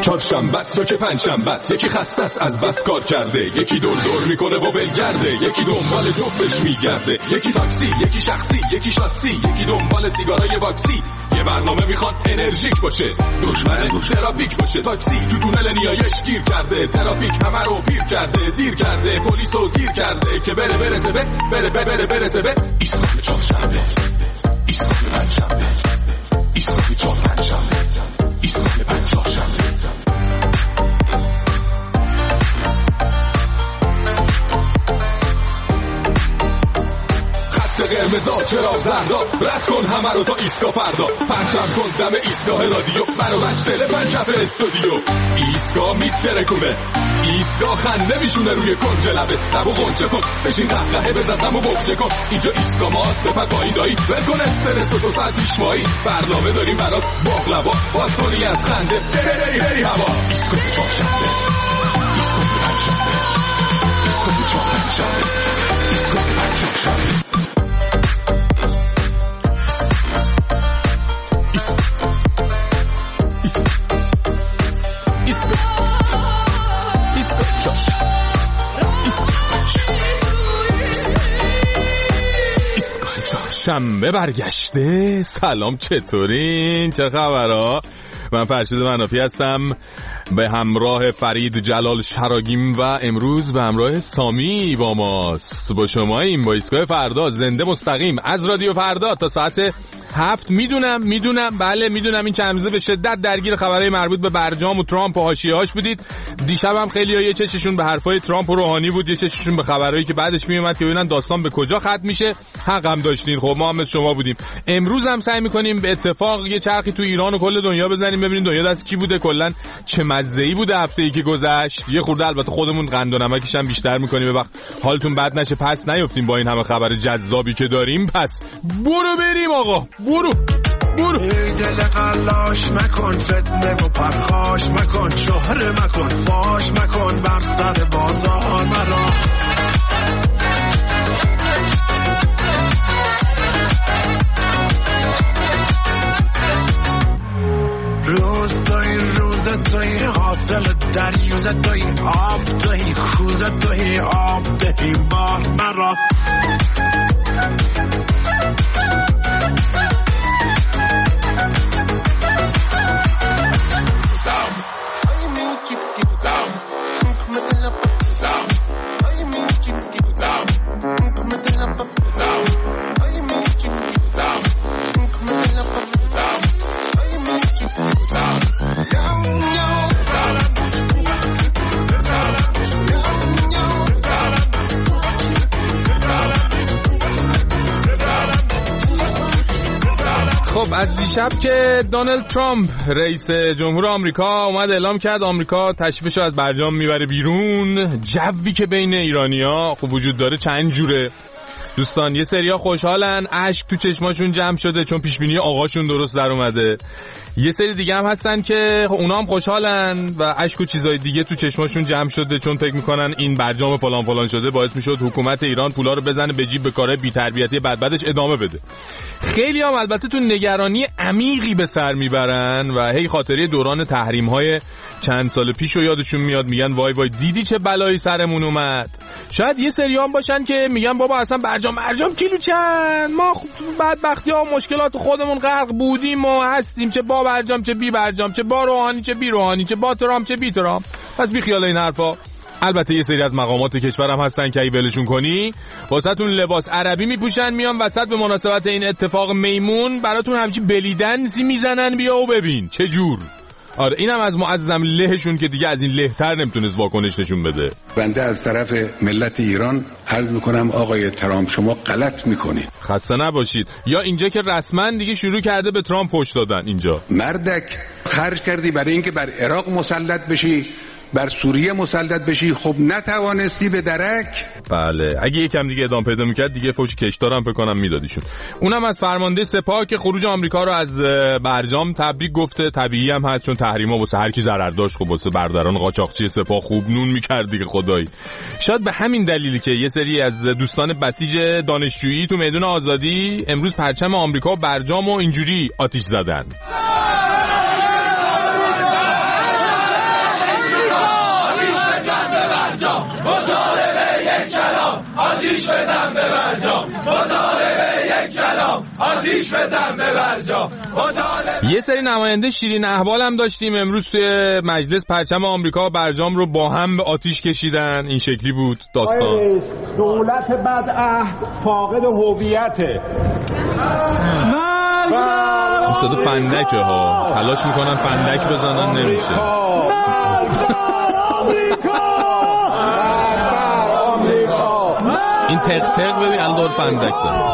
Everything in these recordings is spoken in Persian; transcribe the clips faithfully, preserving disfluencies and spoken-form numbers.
چهارشنبه است و که پنجشنبه است، یکی خسته است از بس کار کرده، یکی دور دور میکنه و ولگرده، یکی دنبال جفتش میگرده، یکی تاکسی، یکی شخصی، یکی شاسی، یکی دنبال سیگارای باکسی. یه برنامه میخواد انرژیک باشه، دشمن ترافیک باشه. تاکسی تو تونل نیایش گیر کرده، ترافیک همه رو پیر کرده، دیر کرده، پلیس رو زیر کرده که بره برسه به بره بره بره برسه به ایستگاه چهارشنبه، ایستگاه پنجشنبه، ایستگاه چهارشنبه، ایستگاه پنجشنبه. قرمزا چرا زردا، رد کن همه رو تا ایستگاه فردا، پرتم کن دم ایستگاه رادیو، منو مجتل پنجف استودیو. ایستگاه میترکونه، ایستگاه خنده میشونه روی کنج لبه، لبو غنچه کن بشین قهقهه بزن دمو بغچه کن. اینجا ایستگاه ماست بپر پایین دایی، ول کن استرس و دو ساعت پیشمایی، برنامه داریم برات باقلوا، باز کنی از خنده بری بری هوا. ایستگاه چهارشنبه، ایستگاه پنجشنبه، ایستگاه چهارشنبه، ایستگاه پنجشنبه. شنبه برگشته. سلام، چطورین؟ چه خبرها؟ من فرشید منافی هستم به همراه فرید جلال شراگیم و امروز به همراه سامی با ماست. با شما این با ایستگاه فردا زنده مستقیم از رادیو فردا تا ساعت هفت. میدونم میدونم بله میدونم این چند روزه به شدت درگیر خبرهای مربوط به برجام و ترامپ و حاشیه‌هاش بودید. دیشب هم خیلی‌ها یه چششون به حرفای ترامپ و روحانی بود، یه چششون به خبرهایی که بعدش میومد که ببینن داستان به کجا ختم میشه. حق هم داشتین، خب ما هم مثل شما بودیم. امروز هم سعی می‌کنیم به اتفاق یه چرخی تو ایران و کل دنیا بزنیم، ببینیم دنیا دست کی بوده، کلا چه مزه‌ای بوده هفته‌ای که گذشت. یه خورده البته خودمون قند و نمکش هم بیشتر می‌کنیم به وقت حالتون بد نشه، پس نیافتیم با این همه خبر جذابی که داریم. پس برو بریم آقا، برو برو. ای دل قلاش مکن، فتنه و پرخاش مکن، شهره مکن، فاش مکن، بر سر بازار مرا. روز توی روز توی حاصل دریوز توی آب توی کوز توی آب ببین بار مرا. خب از دیشب که دونالد ترامپ رئیس جمهور آمریکا اومد اعلام کرد آمریکا تشریفشو از برجام میبره بیرون، جوی که بین ایرانی‌ها خب وجود داره چند جوره دوستان. یه سریا خوشحالن، اشک تو چشماشون جمع شده چون پیشبینی آقاشون درست در اومده. یه سری دیگه هم هستن که اونا هم خوشحالن و اشک و چیزای دیگه تو چشماشون جمع شده چون فکر میکنن این برجام فلان فلان شده باعث میشد حکومت ایران پولا رو بزنه به جیب، به کارهای بی‌تربیتی بدبدش ادامه بده. خیلی هم البته تو نگرانی عمیقی به سر میبرن و هی خاطره دوران تحریم‌های چند سال پیش رو یادشون میاد، میگن وای وای دیدی چه بلایی سرمون اومد. شاید یه سری هم باشن که میگن بابا اصلا برجام برجام کیلو چند، ما بدبختی‌ها و مشکلات خودمون غرق بودیم و هستیم، چه با برجام چه بی برجام، چه با روحانی چه بی روحانی، چه با ترامپ چه بی ترامپ. پس بی خیال این حرفا. البته یه سری از مقامات کشورم هستن که ای ولشون کنی واسهتون لباس عربی میپوشن، میان وسط به مناسبت این اتفاق میمون براتون همچی بلیدنسی میزنن، بیا و ببین چه جور. آره اینم از معظم لهشون که دیگه از این لهتر نمیتونست واکنش نشون بده. بنده از طرف ملت ایران عرض میکنم آقای ترامپ شما غلط میکنید. خسته نباشید. یا اینجا که رسما دیگه شروع کرده به ترامپ فحش دادن. اینجا مردک خرج کردی برای اینکه بر عراق مسلط بشی، بر سوریه مسلط بشی، خب نتوانستی به درک. بله اگه یکم دیگه ادامه پیدا میکرد دیگه فوش کشتارم فکر کنم میدادیشون. اونم از فرمانده سپاه که خروج آمریکا رو از برجام تبریک گفته. طبیعی هم هست چون تحریما واسه هر کی ضرر داشت، خب واسه برادران قاچاقچی سپاه خوب نون میکرد دیگه خدایی. شاید به همین دلیلی که یه سری از دوستان بسیج دانشجویی تو میدون آزادی امروز پرچم آمریکا و برجام و اینجوری آتش زدن. آتیش بزن به برجام با طالب یک کلام، آتیش بزن به برجام با طالب. یه سری نماینده شیرین احوال هم داشتیم امروز توی مجلس. پرچم آمریکا و برجام رو با هم به آتیش کشیدن. این شکلی بود داستان. دولت بدعهد فاقد هویته. صدا فندکه ها، تلاش میکنن فندک بزنن نمیشه. این تق تق ببین الان فندک زن.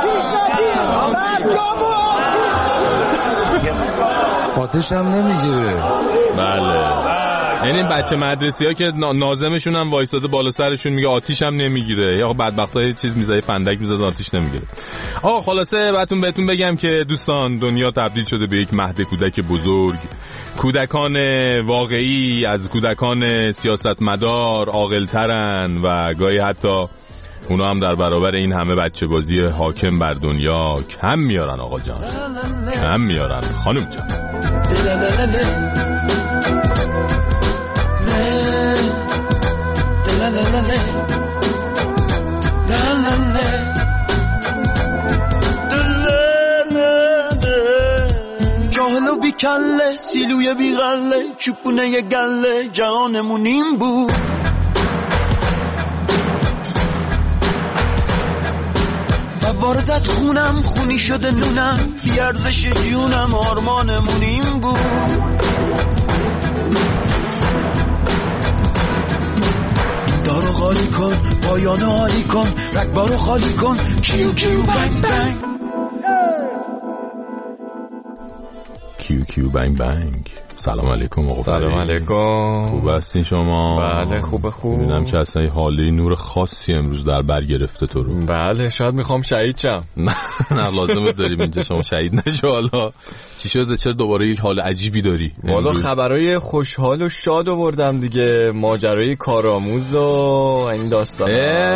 آتش هم نمیگیره. بله، یعنی بچه مدرسی ها که ناظمشون هم وایساده بالا سرشون میگه آتیش هم نمیگیره، یا بدبخت های چیز میزه فندک میزه آتیش نمیگیره. آقا خلاصه بهتون بهتون بگم که دوستان دنیا تبدیل شده به یک مهد کودک بزرگ. کودکان واقعی از کودکان سیاستمدار عاقل‌ترن و گاهی حتی اونا هم در برابر این همه بچه بازی حاکم بر دنیا کم میارن. آقا جان کم میارن. خانم جان جاهلو بی کله سیلوی بی غله چوپونه ی گله جهانمون این بود. فوار زد خونم خونی شده نونم بی ارزش جونم آرمانمون این بود. دارو خالی کن پایانو حالی کن رکبارو خالی کن کیو کیو بنگ بنگ کیو کیو بنگ بنگ. سلام علیکم آقا. سلام علیکم. خوب هستین شما؟ بله خوبه خوب. می‌بینم که اصلا حاله نور خاصی امروز در بر گرفته تو رو. بله شاید میخوام شهید شم. نه لازمه داریم اینجا شما شهید نشو. حالا چی شده چرا دوباره یک حال عجیبی داری؟ والا خبرای خوشحال و شاد آوردم دیگه، ماجرای کارآموز و این داستان.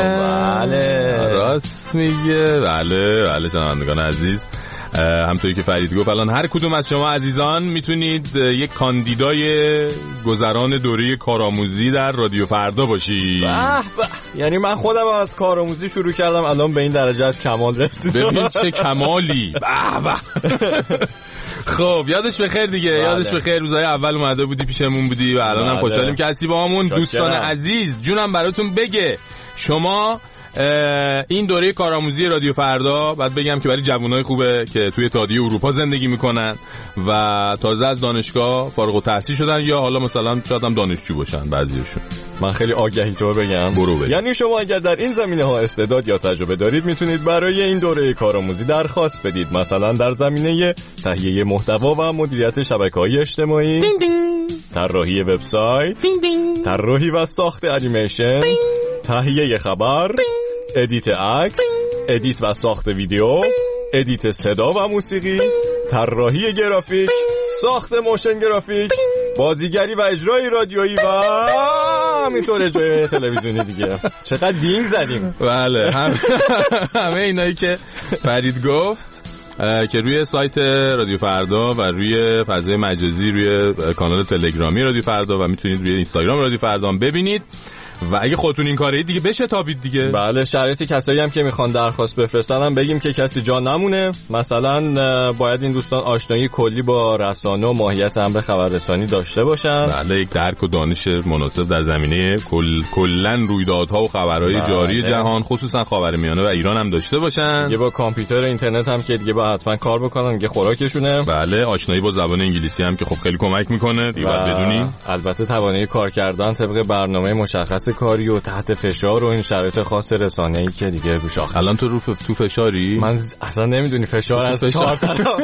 بله راست میگه. بله بله شنوندگان عزیز، همطوری که فرید گفت الان هر کدوم از شما عزیزان میتونید یک کاندیدای گذران دوره کارآموزی در رادیو فردا باشید. به به، یعنی من خودم از کارآموزی شروع کردم الان به این درجه از کمال رسیدم. ببین چه کمالی. به به. خب یادش بخیر دیگه. بله. یادش بخیر روزهای اول اومده بودی پیشمون بودی و الان هم خوشحالیم که هستی با همون. دوستان عزیز جونم براتون بگه شما این دوره کارآموزی رادیو فردا بعد بگم که برای جوانای خوبه که توی اتحادیه اروپا زندگی میکنن و تازه از دانشگاه فارغ التحصیل شدن یا حالا مثلا شاید هم دانشجو باشن بعضیشون. من خیلی آگهی طور بگم برو بگم. یعنی شما اگر در این زمینه ها استعداد یا تجربه دارید میتونید برای این دوره کارآموزی درخواست بدید، مثلا در زمینه تهیه محتوا و مدیریت شبکه‌های اجتماعی، طراحی وبسایت، طراحی و ساخت انیمیشن، تهیه خبر، ادیت عکس، ادیت و ساخت ویدیو، ادیت صدا و موسیقی، طراحی گرافیک، ساخت موشن گرافیک، بازیگری و اجرای رادیویی و همینطور اجرای تلویزیونی دیگه. چقدر دینگ زدیم. بله هم همه اینایی که فرید گفت که روی سایت رادیو فردا و روی فضای مجازی روی کانال تلگرامی رادیو فردا و میتونید روی اینستاگرام رادیو فردا هم ببینید و اگه خودتون این کارید دیگه بشه تابید دیگه. بله شرایط کسایی هم که میخوان درخواست بفرستن هم بگیم که کسی جا نمونه. مثلا باید این دوستان آشنایی کلی با رسانه و ماهیت امر خبررسانی داشته باشن. بله یک درک و دانش مناسب در زمینه کل کلا رویدادها و خبرهای بله. جاری جهان خصوصا خاورمیانه و ایران هم داشته باشن. دیگه با کامپیوتر اینترنت هم که دیگه با حتما کار بکنن دیگه خوراکشونه. بله آشنایی با زبان انگلیسی هم که خب خیلی کمک میکنه دیگه باید بدونین. البته توانایی کار کردن طبق برنامه مشخص کاری و تحت فشار و این شرایط خاص رسانه‌ای که دیگه رو شاخص. الان تو رو تو فشاری؟ من اصلا نمیدونی فشار از چهار طرف.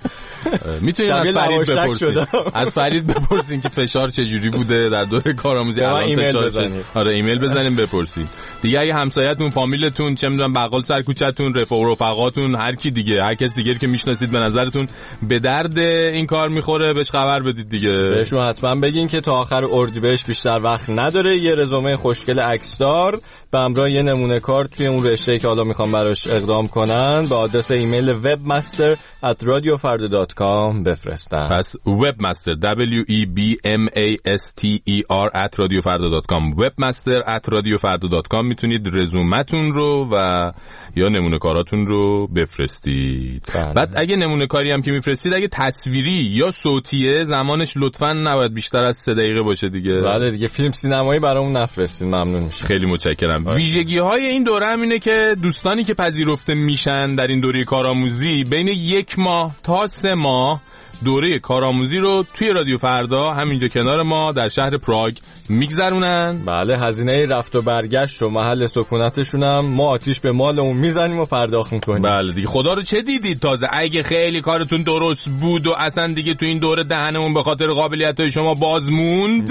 میتونید از فرید بپرسید. از فرید بپرسین که فشار چه جوری بوده در دوره کارآموزی. الان فشار بزنید. آره ایمیل بزنیم بپرسید. دیگه اگه همسایه‌تون، فامیلتون، چه میدونم بغل سر کوچه‌تون، رفیق و رفقاتون، هر کی دیگه، هر کس دیگه که میشناسید به نظرتون به درد این کار میخوره بهش خبر بدید دیگه. بهشون حتما بگین که تا آخر اردیبهشت بیشتر وقت نداره، یه رزومه خوشگل عکسدار به همراه یه نمونه کار توی اون رشته‌ای که حالا میخوام براش اقدام کنن به آدرس ایمیل webmaster at radiofarda dot کام بفرستن. پس وبمستر دبلیو ای بی ام ای اس تی ای آر ات رادیو فردا دات کام وبمستر ات رادیو فردا دات کام میتونید رزومتون رو و یا نمونه کاراتون رو بفرستید. بله. بعد اگه نمونه کاری هم که میفرستید اگه تصویری یا صوتیه زمانش لطفاً نباید بیشتر از سه دقیقه باشه دیگه. بله دیگه فیلم سینمایی برامون نفرستید ممنون میشه. خیلی متشکرم. ویژگی های این دوره هم اینه که دوستانی که پذیرفته میشن در این دوره کارآموزی بین یک ماه تا سه ماه دوره کارآموزی رو توی رادیو فردا همینجا کنار ما در شهر پراگ میگذرونن. بله هزینه رفت و برگشت و محل سکونتشون هم ما آتیش به مالمون میزنیم و پرداخت میکنیم. بله دیگه خدا رو چه دیدید تازه اگه خیلی کارتون درست بود و اصلا دیگه تو این دوره دهنمون به خاطر قابلیت‌های شما باز موند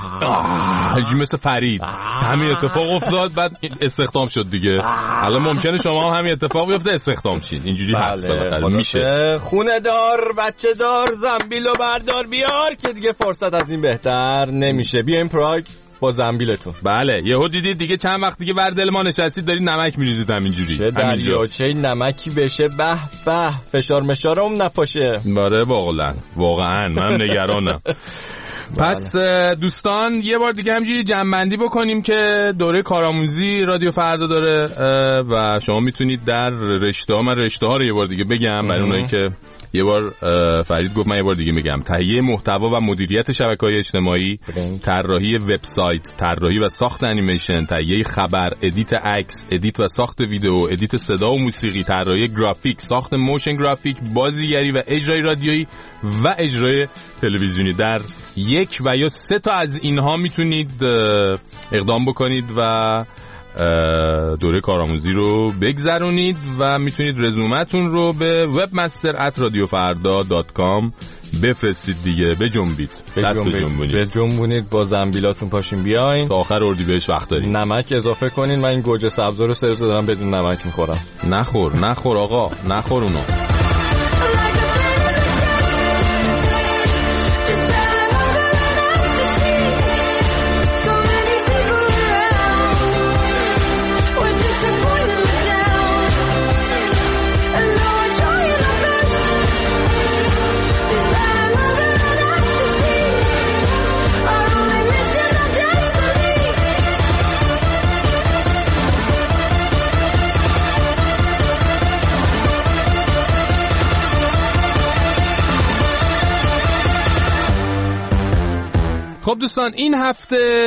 آه مثل فرید همین اتفاق افتاد بعد استخدام شد دیگه. حالا ممکنه شما هم همین اتفاق بیفته استخدام شید اینجوری هست بالاخره میشه. خونه دار بچه دار زنبیل و بردار بیار که دیگه فرصت از این بهتر نمیشه. بیایم پراگ با زنبیلتون. بله یهو دیدید دیگه چند وقت دیگه بر دل ما نشستید دارید نمک میریزید همینجوری. چه دریاچه نمکی بشه به به فشار مشارم نپاشه. باره واقعا واقعا من نگرانم. پس دوستان یه بار دیگه همینجوری جمع‌بندی بکنیم که دوره کارآموزی رادیو فردا داره و شما میتونید در رشته ها من رشته ها رو یه بار دیگه بگم برای اونایی که یه بار فرید گفت من یه بار دیگه میگم. تهیه محتوا و مدیریت شبکه‌های اجتماعی، طراحی وبسایت، طراحی و ساخت انیمیشن، تهیه خبر، ادیت عکس، ادیت و ساخت ویدیو، ادیت صدا و موسیقی، طراحی گرافیک، ساخت موشن گرافیک، بازیگری و اجرای رادیویی و اجرای تلویزیونی. در یک و یا سه تا از اینها میتونید اقدام بکنید و دوره کارآموزی رو بگذرونید و میتونید رزومتون رو به وبمستر ات رادیو فردا دات کام بفرستید دیگه. بجنبید دست بجنبونید بجنبونید با زنبیلاتون پاشین بیاین تا آخر اردیبهشت وقت دارید. نمک اضافه کنین. من این گوجه سبزا رو سه روز دارم بدون نمک میخورم. نخور نخور آقا نخور اونو. خب دوستان این هفته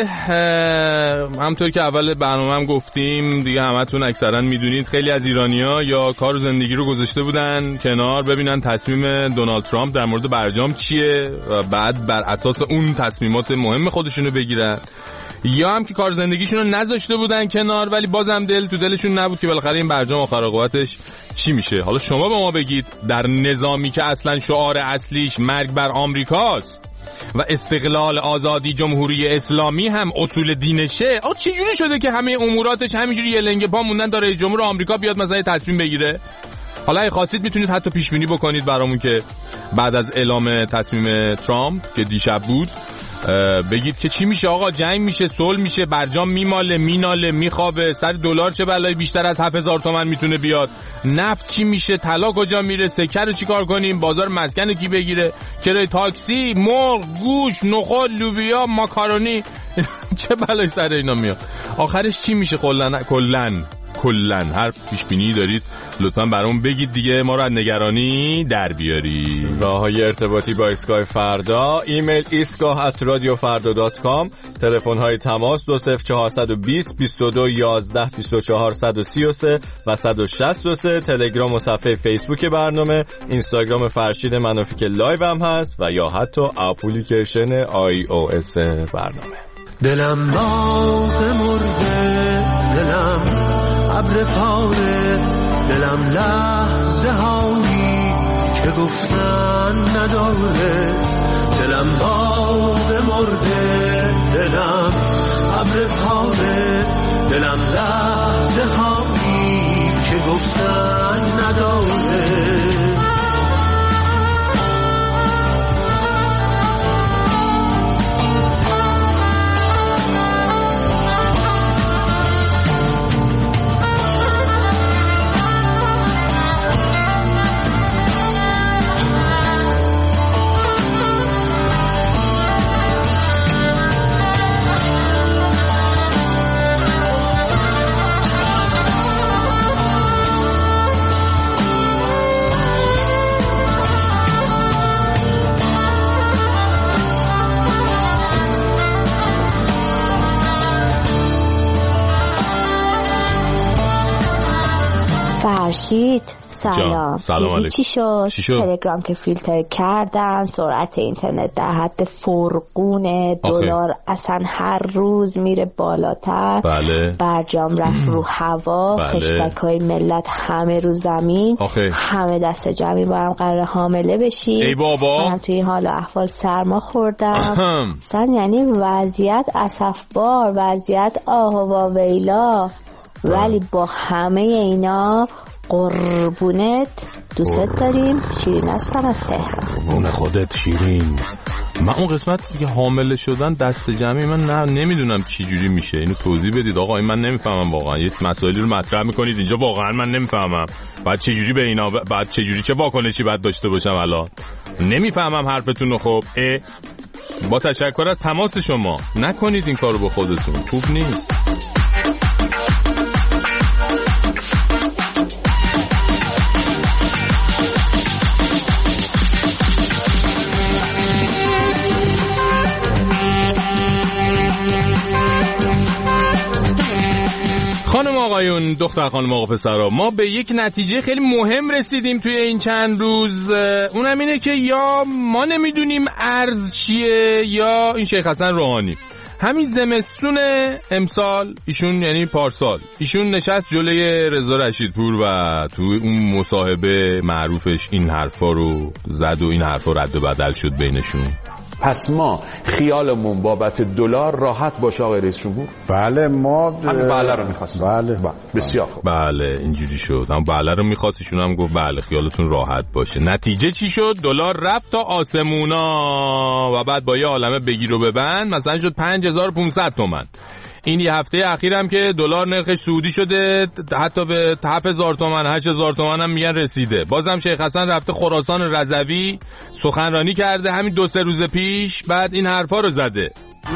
همطور که اول برنامه هم گفتیم دیگه همتون اکثرا میدونید خیلی از ایرانی‌ها یا کار و زندگی رو گذاشته بودن کنار ببینن تصمیم دونالد ترامپ در مورد برجام چیه و بعد بر اساس اون تصمیمات مهم خودشونو بگیرن، یا هم که کار زندگیشون رو نذاشته بودن کنار ولی بازم دل تو دلشون نبود که بالاخره این برجام آخر عاقبتش چی میشه. حالا شما به ما بگید در نظامی که اصلا شعار اصلیش مرگ بر آمریکاست و استقلال آزادی جمهوری اسلامی هم اصول دینشه، آ چه جوری شده که همه اموراتش همینجوری یه لنگه پا موندن داره جمهور آمریکا بیاد مثلا تصمیم بگیره؟ حالا اگه خواستید میتونید حتی پیش بینی بکنید برامون که بعد از اعلام تصمیم ترامپ که دیشب بود بگید که چی میشه آقا، جنگ میشه، صلح میشه، برجام میماله، میناله، میخوابه، سر دلار چه بلایی بیشتر از هفت هزار تومان میتونه بیاد، نفت چی میشه، طلا کجا میره، سکه رو چیکار کنیم، بازار مسکن کی بگیره، کرای تاکسی، مرغ، گوش، نخود، لوبیا، ماکارونی چه بلایی سر اینا میاد، آخرش چی میشه کلن کلن کلن هر پیش بینی دارید لطفاً برام بگید دیگه، ما رو از نگرانی در بیارید. راههای ارتباطی با ایستگاه فردا: ایمیل ایستگاه ات رادیو فردا دات کام، تلفن های تماس دو صفر چهار دو صفر بیست و دو یازده بیست و چهار صد و سی و سه و صد و شصت و سه، تلگرام و صفحه فیسبوک برنامه، اینستاگرام فرشید منافی که لایو هم هست و یا حتی اپلیکیشن آی او اس برنامه. دلم باغ مرده، دلم ابر پاره، دلم لحظه هایی که گفتن نداره، دلم باغ مرده، دلم ابر پاره، دلم لحظه هایی که گفتن نداره. خورشید سلام. سلام دیدی چی شد؟ چی شد؟ تلگرام که فیلتر کردن، سرعت اینترنت در حد فرقونه، دلار اصلا هر روز میره بالاتر. بله. برجام رفت رو هوا. بله. خشتکای ملت همه رو زمین. آخه. همه دست جمعی با هم قرار حامله بشی. ای بابا. من توی این حال احوال سرما خوردم. اصلا یعنی وضعیت اسفبار، وضعیت آه و ویلا. ولی با همه اینا قربونت دوست داریم. شیرین هستم از تهران. قربون خودت شیرین. من اون قسمتی که حامله شدن دست جمعی من نه نمیدونم چی جوری میشه، اینو توضیح بدید آقا. این من نمیفهمم واقعا. یه مسائلی رو مطرح میکنید اینجا واقعا من نمیفهمم. بعد چه جوری به اینا بعد چه جوری چه واکنشی بعد داشته باشم الان؟ نمیفهمم حرفتون رو. خب اه. با تشکر از تماس شما نکنید این کارو با خودتون، خوب نیست. خانم آقایون، دختر خانم آقا پسرا، ما به یک نتیجه خیلی مهم رسیدیم توی این چند روز. اونم اینه که یا ما نمیدونیم ارز چیه یا این شیخ حسن روحانی. همین زمستون امسال ایشون یعنی پارسال ایشون نشست جلوی رضا رشیدپور و توی اون مصاحبه معروفش این حرفا رو زد و این حرفا رد و بدل شد بینشون. پس ما خیالمون بابت دلار راحت باشه آقای رئیس جمهور؟ بله ما همین بله رو می‌خواستیم. بله. بله بسیار خوب. بله اینجوری شد. هم بله رو می‌خواست، ایشون هم گفت بله خیالتون راحت باشه. نتیجه چی شد؟ دلار رفت تا آسمونا و بعد با یه عالمه بگیر و ببند مثلا شد پنج هزار و پانصد تومان. این یه هفته اخیرم که دلار نرخش صعودی شده حتی به هفت هزار تومان هشت هزار تومان هم میگن رسیده. بازم شیخ حسن رفته خراسان رضوی سخنرانی کرده همین دو سه روز پیش، بعد این حرفا رو زده.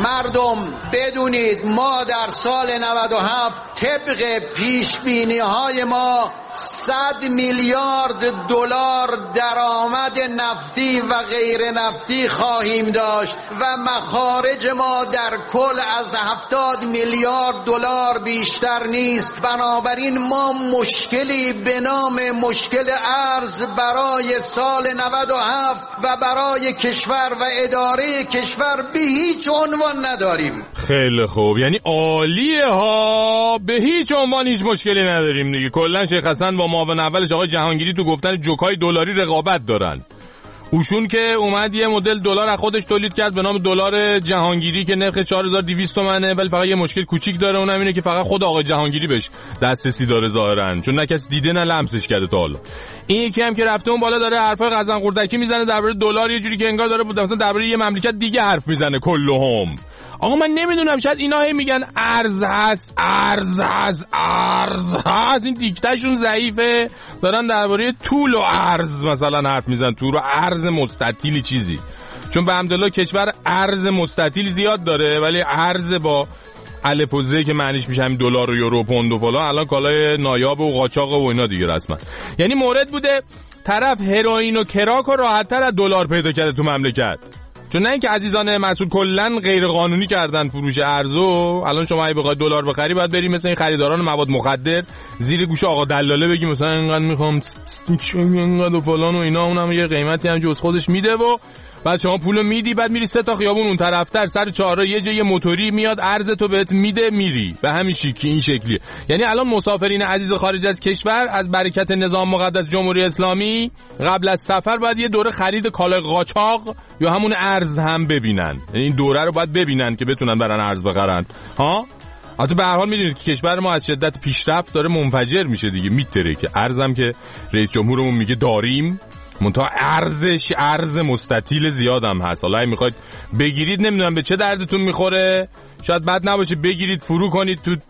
مردم بدونید ما در سال نود و هفت طبق پیش بینی های ما صد میلیارد دلار درآمد نفتی و غیر نفتی خواهیم داشت و مخارج ما در کل از هفتاد میلیارد دلار بیشتر نیست. بنابراین ما مشکلی به نام مشکل ارز برای سال نود و هفت و برای کشور و اداره کشور به هیچ عنوان نداریم. خیلی خوب، یعنی عالیه ها، به هیچ عنوان هیچ مشکلی نداریم دیگه. کلا شیخ حسن با معاون اولش آقای جهانگیری تو گفتن جوکای دلاری رقابت دارن. اوشون که اومد یه مدل دلار از خودش تولید کرد به نام دلار جهانگیری که نرخ چهار هزار و دویست تومنه، ولی فقط یه مشکل کوچیک داره، اونم اینه که فقط خود آقای جهانگیری بهش دسترسی داره ظاهرا، چون نه کسی دیده نه لمسش کرده تا حالا. این یکی هم که رفته اون بالا داره حرفای قزن قردکی میزنه درباره دلار، یه جوری که انگار داره بود مثلا درباره یه مملکت دیگه حرف میزنه کلهم. آقا من نمیدونم، شاید اینا هی میگن ارز هست ارز هست ارز هست، این دیکتهشون ضعیفه، دارن درباره طول و عرض مثلا حرف میزنن، طول و عرض مستطیلی چیزی، چون به حمدالله کشور عرض مستطیل زیاد داره ولی عرض با الف و ز که معنیش میشه همین دلار و یورو و پوند و فلان الان کالای نایاب و قاچاق و اینا دیگه رسما. یعنی مورد بوده طرف هروئین و کراک رو راحت‌تر از دلار پیدا کرده تو مملکت، چون نه اینکه عزیزان مسئول کلا غیر قانونی کردن فروش ارزو. الان شما اگه بخوای دلار بخری باید بری مثلا این خریداران مواد مخدر زیر گوش آقا دلاله بگی مثلا اینقدر میخوام چون اینقدر و فلان و اینا، اونم یه قیمتی هم جز خودش میده و بعد شما پولو میدی، بعد میری سه تا خیابون اون طرفتر سر چهارراه یه جای موتوری میاد ارز تو بهت میده میری، به همین شکلی این شکلیه. یعنی الان مسافرین عزیز خارج از کشور از برکت نظام مقدس جمهوری اسلامی قبل از سفر باید یه دوره خرید کالای قاچاق یا همون ارز هم ببینن، یعنی این دوره رو باید ببینن که بتونن برن ارز بخرن ها. البته به هر حال میدونید که کشور ما از شدت پیشرفت داره منفجر میشه دیگه، میتره که ارزم که رئیس جمهورمون میگه داریم، منتها ارزش ارز مستطیل زیادم هست. حالا اگه میخواید بگیرید نمیدونم به چه دردتون میخوره، شاید بد نباشه بگیرید فرو کنید تو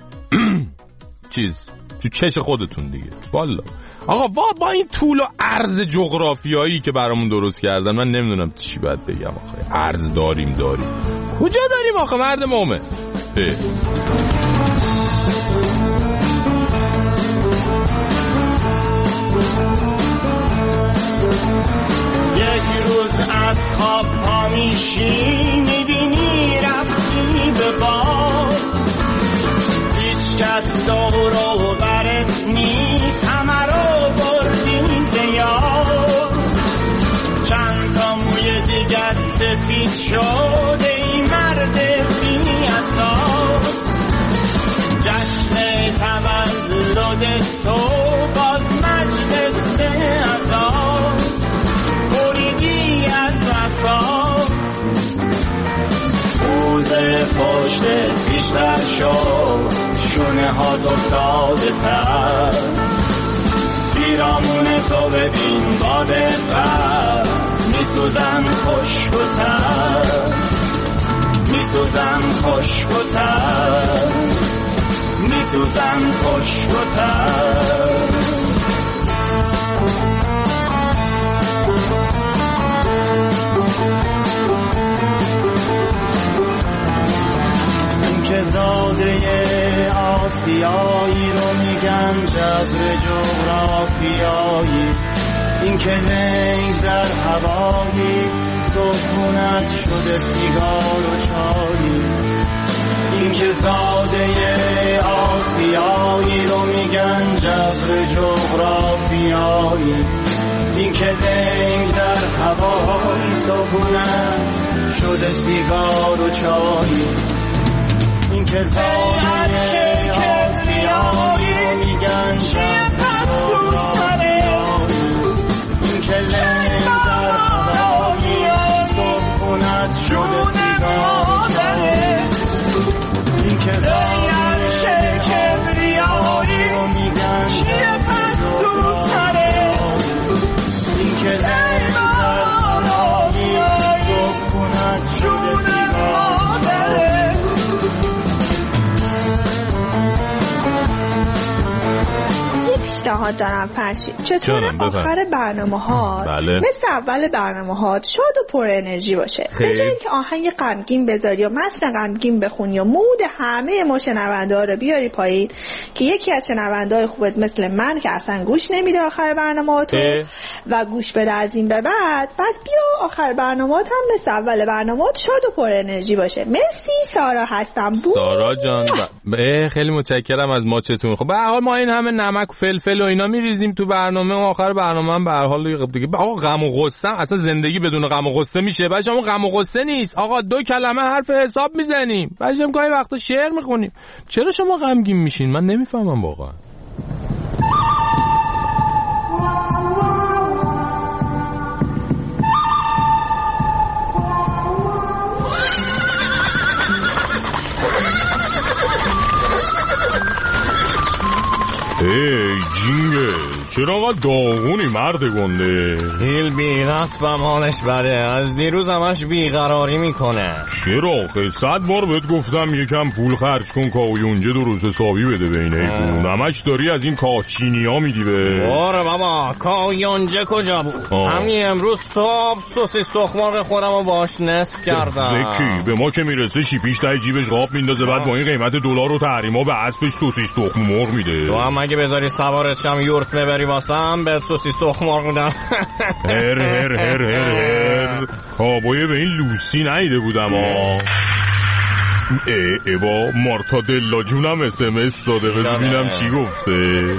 چیز تو چش خودتون دیگه. والا آقا وا با این طول و عرض جغرافیایی که برامون درست کردن من نمیدونم چی باید بگم. آخه عرض داریم داریم کجا داریم آخه مرد مومن؟ یک روز از خواب پا میشی میبینی رفتی به باد، هیچ کس دور و برت نیست، همه رو ناامید شد ای مرد بی اساس. جشن تولد تو باز مجلس عزاست، بریدی از اساس. روز پشتت بیشتر شد، شونه ها افتاده تر. پیرامون تو ببین با دقت، میسوزن خشک و تر، میسوزن خشک و تر، میسوزن خشک و تر. که زاده آسیایی رو میگن جبر جغرافیایی، این که ننگ در هوایی سکونت شده سیگار و چایی. این که زاده آسیایی رو میگن جبر جغرافیایی، این که ننگ در هوایی سکونت شده سیگار و چایی. این که زاده آسیایی رو میگن جبر جغرافیایی، این که ننگ در هوایی سکونت شده سیگار و چایی. این که زاده کبریایی رو میگن چیه پس تو سره، این که ننگ در هوایی سکونت شده سیگار و چایی. پیشنهاد دارم فرشید، چطور آخر برنامه ها بله. مثل اول برنامه ها شاد و پر انرژی باشه، به جای اینکه آهنگ غمگین بذاری و متن غمگین بخونی و مود همه ما شنونده ها رو بیاری پایین که یکی از شنونده های خوبت مثل من که اصلا گوش نمیده آخر برنامه ها تو و گوش بده از این به بعد، بس بیا آخر برنامه ها هم مثل اول برنامه ها شاد و پر انرژی باشه. مرسی، سارا هستم. بو سارا جان ب... خیلی متشکرم از ماچتون. خب به هر حال ما این همه نمک و فلفل و اینا میریزیم تو برنامه و آخر برنامه هم به هر حال دیگه آقا غم و غصه اصلا زندگی بدون غم و غصه میشه؟ بچه‌ها غم و غصه نیست آقا، دو کلمه حرف حساب میزنیم. بچه‌ها گاهی وقتا شعر میخونیم. چرا شما غمگین میشین؟ من نمیفهمم واقعا. ای جینگه چرا آقا داغونی مرد گنده؟ هیل بی‌نصبم حالش بده، از دیروز همش بیقراری میکنه. چرا آخه؟ صد بار بهت گفتم یکم پول خرج کن کاوی اونجا درست حسابی بده به اینه پول. همش داری از این کاچینی ها میدی به باره بابا. کاوی اونجا کجا بود؟ همین امروز صبح سوسیس تخم‌مرغ خودم رو باش نصف کردم. زکی به ما که میرسه شیپیش تای جیبش قاب میندازه، بعد با این قیمت دلار و تحریما به اسبش سوسیس تخم‌مرغ میده. تو هم اگه بذاری سوارت شم یورت ببری واسم به سوسیس تخم‌مرغ میدم. هر هر هر هر هر کابوی به این لوسی نیده بودم ها. ای ایوا مارتا دلا جونم اس ام اس داده، بذار ببینم چی گفته.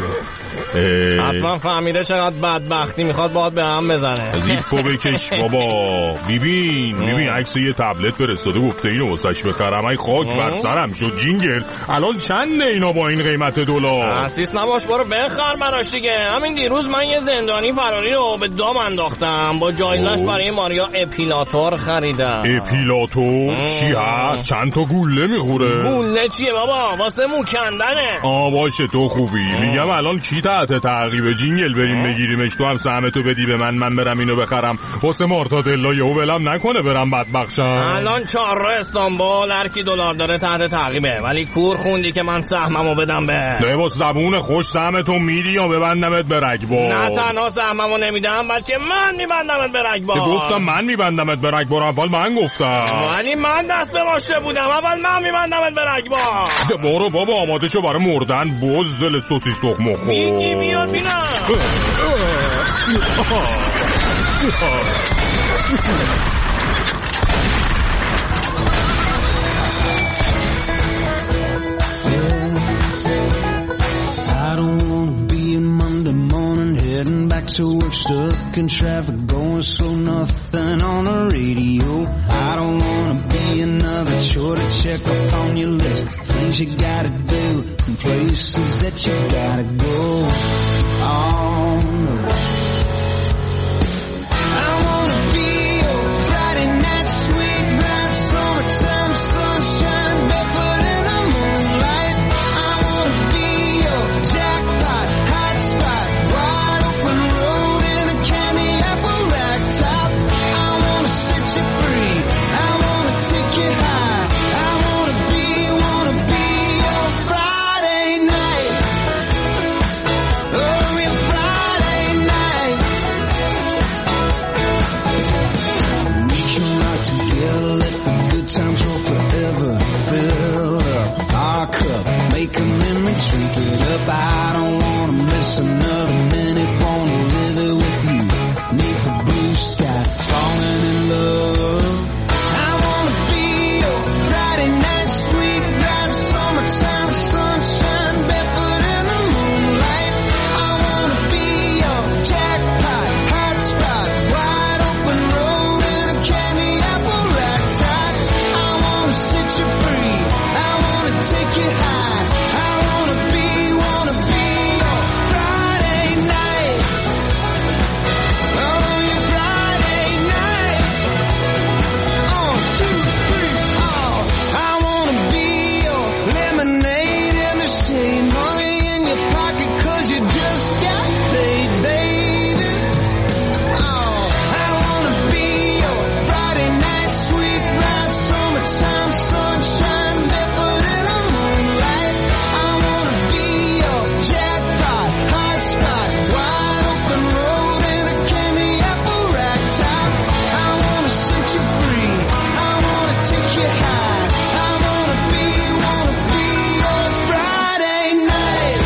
حتما فهمیده چقدر بدبختی میخواد باهات به هم بزنه. زیپو بکش بابا. ببین ببین عکس یه تبلت فرستاده گفته اینو واسش بخرم. ای خاک بر سرم شد جینگل. الان چنده اینا با این قیمت دلار؟ اسیس نباش برو بخر براش دیگه. همین دیروز من یه زندانی فراری رو به دام انداختم، با جایزش برای ماریا اپیلاتور خریدم. اپیلاتور چی هست؟ چند تا گوله میخوره؟ گوله چیه بابا؟ واسه مو کندنه. آ باشه تو خوبی. میگم الان کی تحت تعقیب جینگل بریم بگیریمش، تو هم سهمتو بدی به من، من برم اینو بخرم واسه مارتا دلا، یهو ولم نکنه برم بدبخشم. الان چهارراه استانبول هر کی دلار داره تحت تعقیبه، ولی کور خوندی که من سهممو بدم به لباس زبون خوش سهمتو میدی یا ببندمت به رگبار؟ نه تنها سهممو نمیدم بلکه من میبندمت به رگبار. گفتم من میبندمت به رگبار، اول من گفتم. ولی من دست به ماشه بودم، اول من میبندمت به رگبار. برو بابا آماده شو برای مردن، بز دل سوسیس تخم خور. میگی بیاد بینم. I don't wanna be a Monday morning heading back to work stuck in traffic, going slow, nothing on the radio. I don't wanna be another chore to check off on your list. Things you gotta do and places that you gotta go. Oh no. I wanna be your Friday night sweet bright summertime sunshine, barefoot in the moonlight. I wanna be your jackpot hotspot, wide open road in a candy apple rack top. I wanna set you free, I wanna take you high. I wanna be, wanna be your Friday night. Oh, your Friday night. We can rock together, let the good times roll forever. Fill up our cup, make a memory, drink it up. I don't wanna miss another minute, wanna live it with you. Neath the blue sky, falling in love. I wanna be your Friday night sweet bright summertime sunshine, barefoot in the moonlight. I wanna be your jackpot hotspot, wide open road in a candy apple rack top. I wanna set you free, I wanna take you high. I wanna be, wanna be your Friday night. Oh, your Friday night. Oh, two, three, oh. I wanna be your lemonade in the shade, money in your pocket 'cause you just got paid, baby. Oh, I wanna be your Friday night sweet bright summertime sunshine, barefoot in the moonlight. I wanna be your jackpot hotspot, wide open road in a candy apple rack top. I wanna set you free, I wanna take you high. I wanna be, wanna be your Friday night.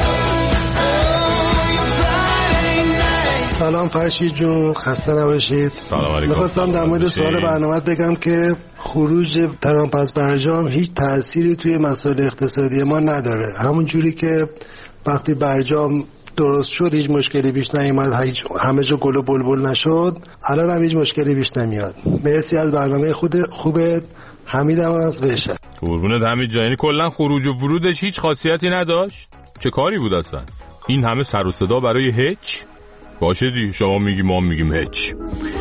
Oh, your Friday night. سلام فرشید جون، خسته نباشید. سلام علیکم. میخواستم در مورد سوال برنامه بگم که خروج ترامپ از برجام هیچ تأثیری توی مسائل اقتصادی ما نداره. همون جوری که وقتی برجام درست شد هیچ مشکلی پیش نیامد، هیچ همه جا گل و بلبل نشد، الان هم هیچ مشکلی پیش نمیاد. مرسی از برنامه خود خوبت. حمیدم از وحشت. قربونت حمید جان. یعنی کلا خروج و ورودش هیچ خاصیتی نداشت؟ چه کاری بود اصلا؟ این همه سر و صدا برای هیچ؟ باشه دی، شما میگی ما میگیم هیچ.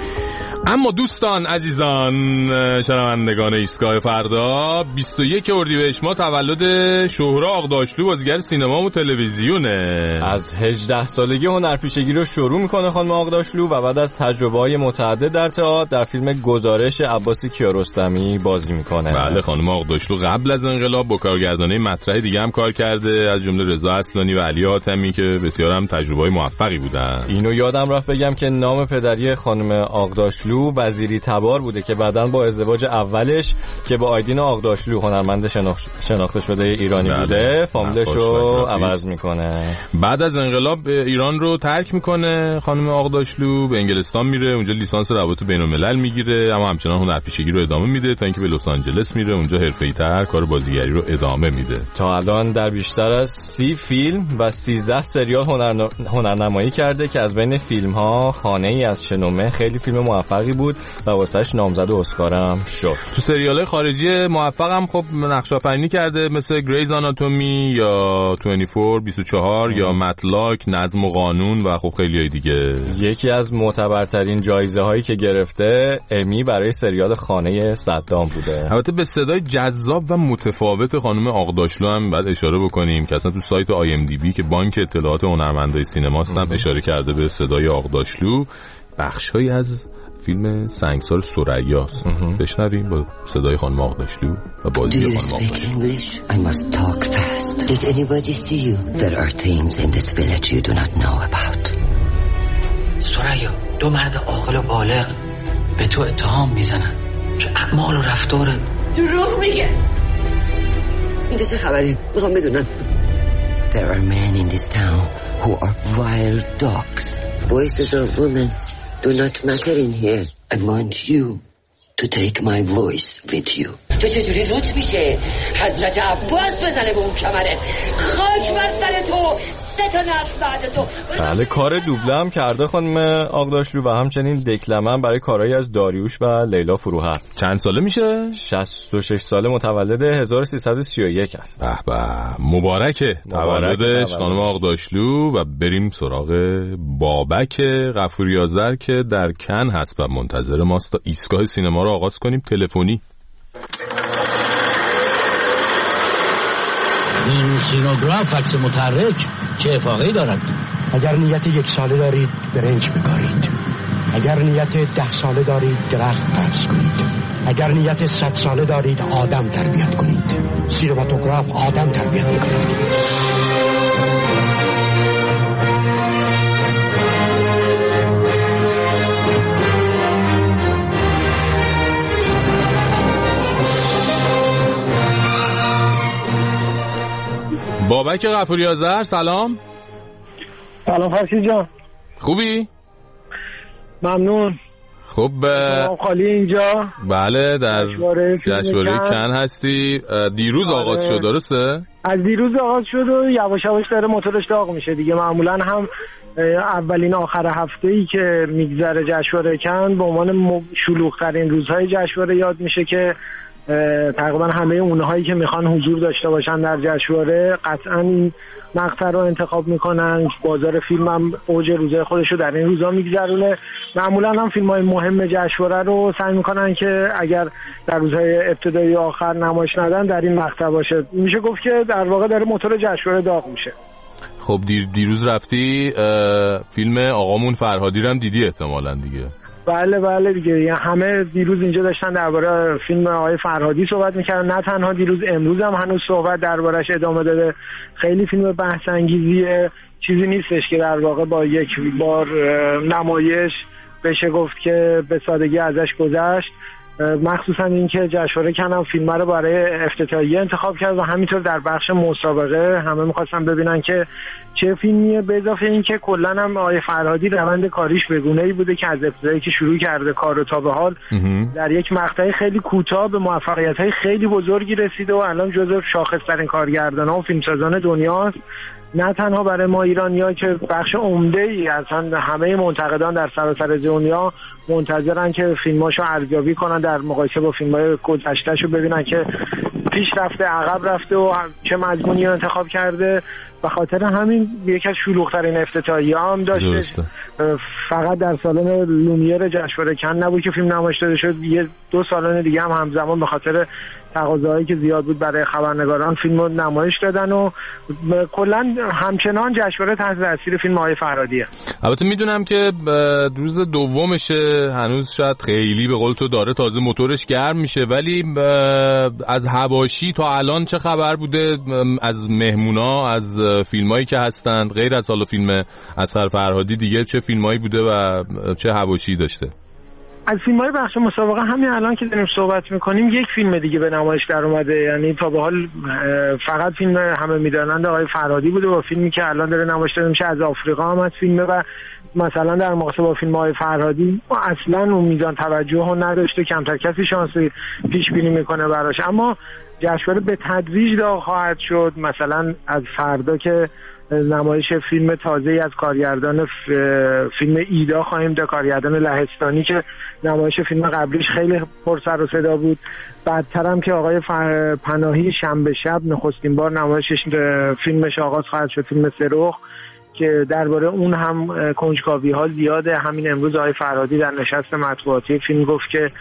اما دوستان عزیزان شنوندگان ایستگاه فردا، بیست و یک اردیبهشت ما تولد شهرا آقداشلو بازیگر سینما و تلویزیونه. از هجده سالگی هنرپیشگی رو شروع میکنه خانم آقداشلو و بعد از تجربه‌های متعدد در تئاتر در فیلم گزارش عباسی کیارستمی بازی میکنه. بله، خانم آقداشلو قبل از انقلاب با کارگردانای مطرح دیگه هم کار کرده، از جمله رضا اصلانی و علی حاتمی که بسیار هم تجربه‌های موفقی بودن. اینو یادم رفت بگم که نام پدری خانم آقداشلو وزیری تبار بوده که بعداً با ازدواج اولش که با آیدین آقداشلو هنرمند شناخته شده ایرانی بله. بوده فامیلش رو عوض میکنه. بعد از انقلاب ایران رو ترک میکنه خانم آقداشلو، به انگلستان میره، اونجا لیسانس روابط بین‌الملل میگیره، اما همچنان هنرپیشگی رو ادامه میده تا اینکه به لس آنجلس میره، اونجا حرفه‌ای‌تر کار بازیگری رو ادامه میده. تا الان در بیشتر از سی فیلم و سیزده سریال هنر... هنرنمایی کرده که از بین فیلم ها خانه‌ای از شنومه خیلی فیلم موفقی بود و واسش نامزد اسکار هم شد. تو سریال‌های خارجی موفق هم خب نقش آفرینی کرده، مثل گریز آناتومی یا بیست و چهار بیست و چهار یا مطلاک، نظم و قانون و خب خیلیای دیگه. یکی از معتبرترین جایزه هایی که گرفته امی برای سریال خانه صدام بوده. البته به صدای جذاب و متفاوت خانم آقداشلو هم بعد اشاره بکنیم که اصلا تو سایت آی ام دی بی که بانک اطلاعات هنرمندای سینماست هم اشاره کرده به صدای آقداشلو. بخش‌هایی از فیلم سنگسار ثریاست. بشنویم با صدای خانم آقداشلو و بازی خانم آقداشلو. I must talk fast. Did anybody see you? There are things in this village you do not know about. ثریا، دو مرد عاقل و بالغ به تو اتهام میزنن که اعمال و رفتار دروغ میگه. اینجا چه خبره؟ میخوام بدونم. There are men in this town who are wild dogs. Voices of women do not matter in here. I want you to take my voice with you. تو چجوری روت میشه؟ حضرت عباس بزنه به اون کمره. خاک بر سر تو. سه تا نسل بعد تو. بله کار دوبله هم کرده خانم آقداشلو و همچنین دکلمه هم برای کارهایی از داریوش و لیلا فروهر. چند ساله میشه؟ شصت و شش ساله، متولد هزار و سیصد و سی و یک است. به به مبارکه تولدش خانم آقداشلو. و بریم سراغ بابک غفوری آذر که در کن هست و منتظر ماست تا ایستگاه سینما رو آغاز کنیم تلفنی. این سینوگراف عکس متحرک چه افاقه‌ای دارد؟ اگر نیت یک ساله دارید برنج بکارید، اگر نیت ده ساله دارید درخت فرض کنید، اگر نیت صد ساله دارید آدم تربیت کنید. سینماتوگراف آدم تربیت میکنید. بابک غفوری آذر سلام. سلام فرشید جان. خوبی؟ ممنون. خب خالی اینجا. بله در جشنواره کن هستی. دیروز آغاز شد درسته؟ از دیروز آغاز شد و یواش یواش داره موتورش داغ میشه دیگه. معمولا هم اولین آخر هفته ای که میگذره جشنواره کن به عنوان شلوغ ترین روزهای جشنواره یاد میشه که تقریبا همه اونهایی که میخوان حضور داشته باشن در جشنواره قطعا این مقطع رو انتخاب میکنن. بازار فیلم هم اوج روزهای خودش رو در این روزا میگذرونه. معمولا هم فیلم های مهم جشنواره رو سعی میکنن که اگر در روزهای ابتدایی آخر نمایش ندن در این مقطع باشه. میشه گفت که در واقع داره موتور جشنواره داغ میشه. خب دیر دیروز رفتی فیلم آقامون فرهادی رو هم دیدی احتمالاً دیگه؟ بله بله دیگه، یعنی همه دیروز اینجا داشتن درباره فیلم آقای فرهادی صحبت میکردن. نه تنها دیروز، امروز هم هنوز صحبت دربارش ادامه داده. خیلی فیلم بحث انگیزیه، چیزی نیستش که در واقع با یک بار نمایش بشه گفت که به سادگی ازش گذشت. مخصوصا اینکه جشنواره کن هم فیلم رو برای افتتاحیه انتخاب کرد و همینطور در بخش مسابقه همه می‌خواستن ببینن که چه فیلمیه. به اضافه اینکه کلا هم آقای فرهادی روند کاریش به گونه‌ای بوده که از ابتدایی که شروع کرده کارو تا به حال در یک مقطع خیلی کوتاه به موفقیت‌های خیلی بزرگی رسیده و الان جزو شاخص‌ترین کارگردانان و فیلمسازان دنیاست. نه تنها برای ما ایرانی‌ها که بخش عمده‌ای اصلا همه منتقدان در سراسر دنیا منتظرن که فیلماشو ارزیابی کنن در مقایسه با فیلم‌های گذشته‌شو ببینن که پیش رفته عقب رفته و چه مضمونی رو انتخاب کرده. به خاطر همین یکی از شلوغ‌ترین افتتاحیه‌ها هم داشته. فقط در سالن لومیر جشنواره کن نبود که فیلم نمایش داده شد، یه دو سالن دیگه هم همزمان به خاطر تقاضاهایی که زیاد بود برای خبرنگاران فیلم رو نمایش دادن و کلا همچنان جشنواره تحت تاثیر فیلم آقای فرهادیه. البته میدونم که روز دومشه، هنوز شاید خیلی به قول تو داره تازه موتورش گرم میشه، ولی از حواشی تا الان چه خبر بوده از مهمونا، از فیلمایی که هستند غیر از حالا فیلم اصغر فرهادی دیگه چه فیلمایی بوده و چه حواشی داشته؟ از فیلم‌های بخش مسابقه همین الان که داریم صحبت می‌کنیم یک فیلم دیگه به نمایش در اومده. یعنی تا به حال فقط فیلم همه می‌دانند آقای فرهادی بوده و فیلمی که الان داره نمایش داده میشه از آفریقا هم از فیلمه و مثلا در مقایسه با فیلم آقای فرهادی اصلا اون میزان توجه رو نداشته، کمتر کسی شانسی پیش بینی میکنه براش. اما جشنواره به تدریج داغ خواهد شد. مثلا از فردا که نمایش فیلم تازه‌ای از کارگردان فیلم ایدا خواهیم داشت، کارگردان لهستانی که نمایش فیلم قبلیش خیلی پر سر و صدا بود. بعدتر هم که آقای پناهی شنبه شب نخستین بار نمایشش فیلمش آغاز خواهد شد، فیلم سرخ، که درباره اون هم کنجکاوی ها زیاده. همین امروز آقای فرهادی در نشست مطبوعاتی فیلم گفت که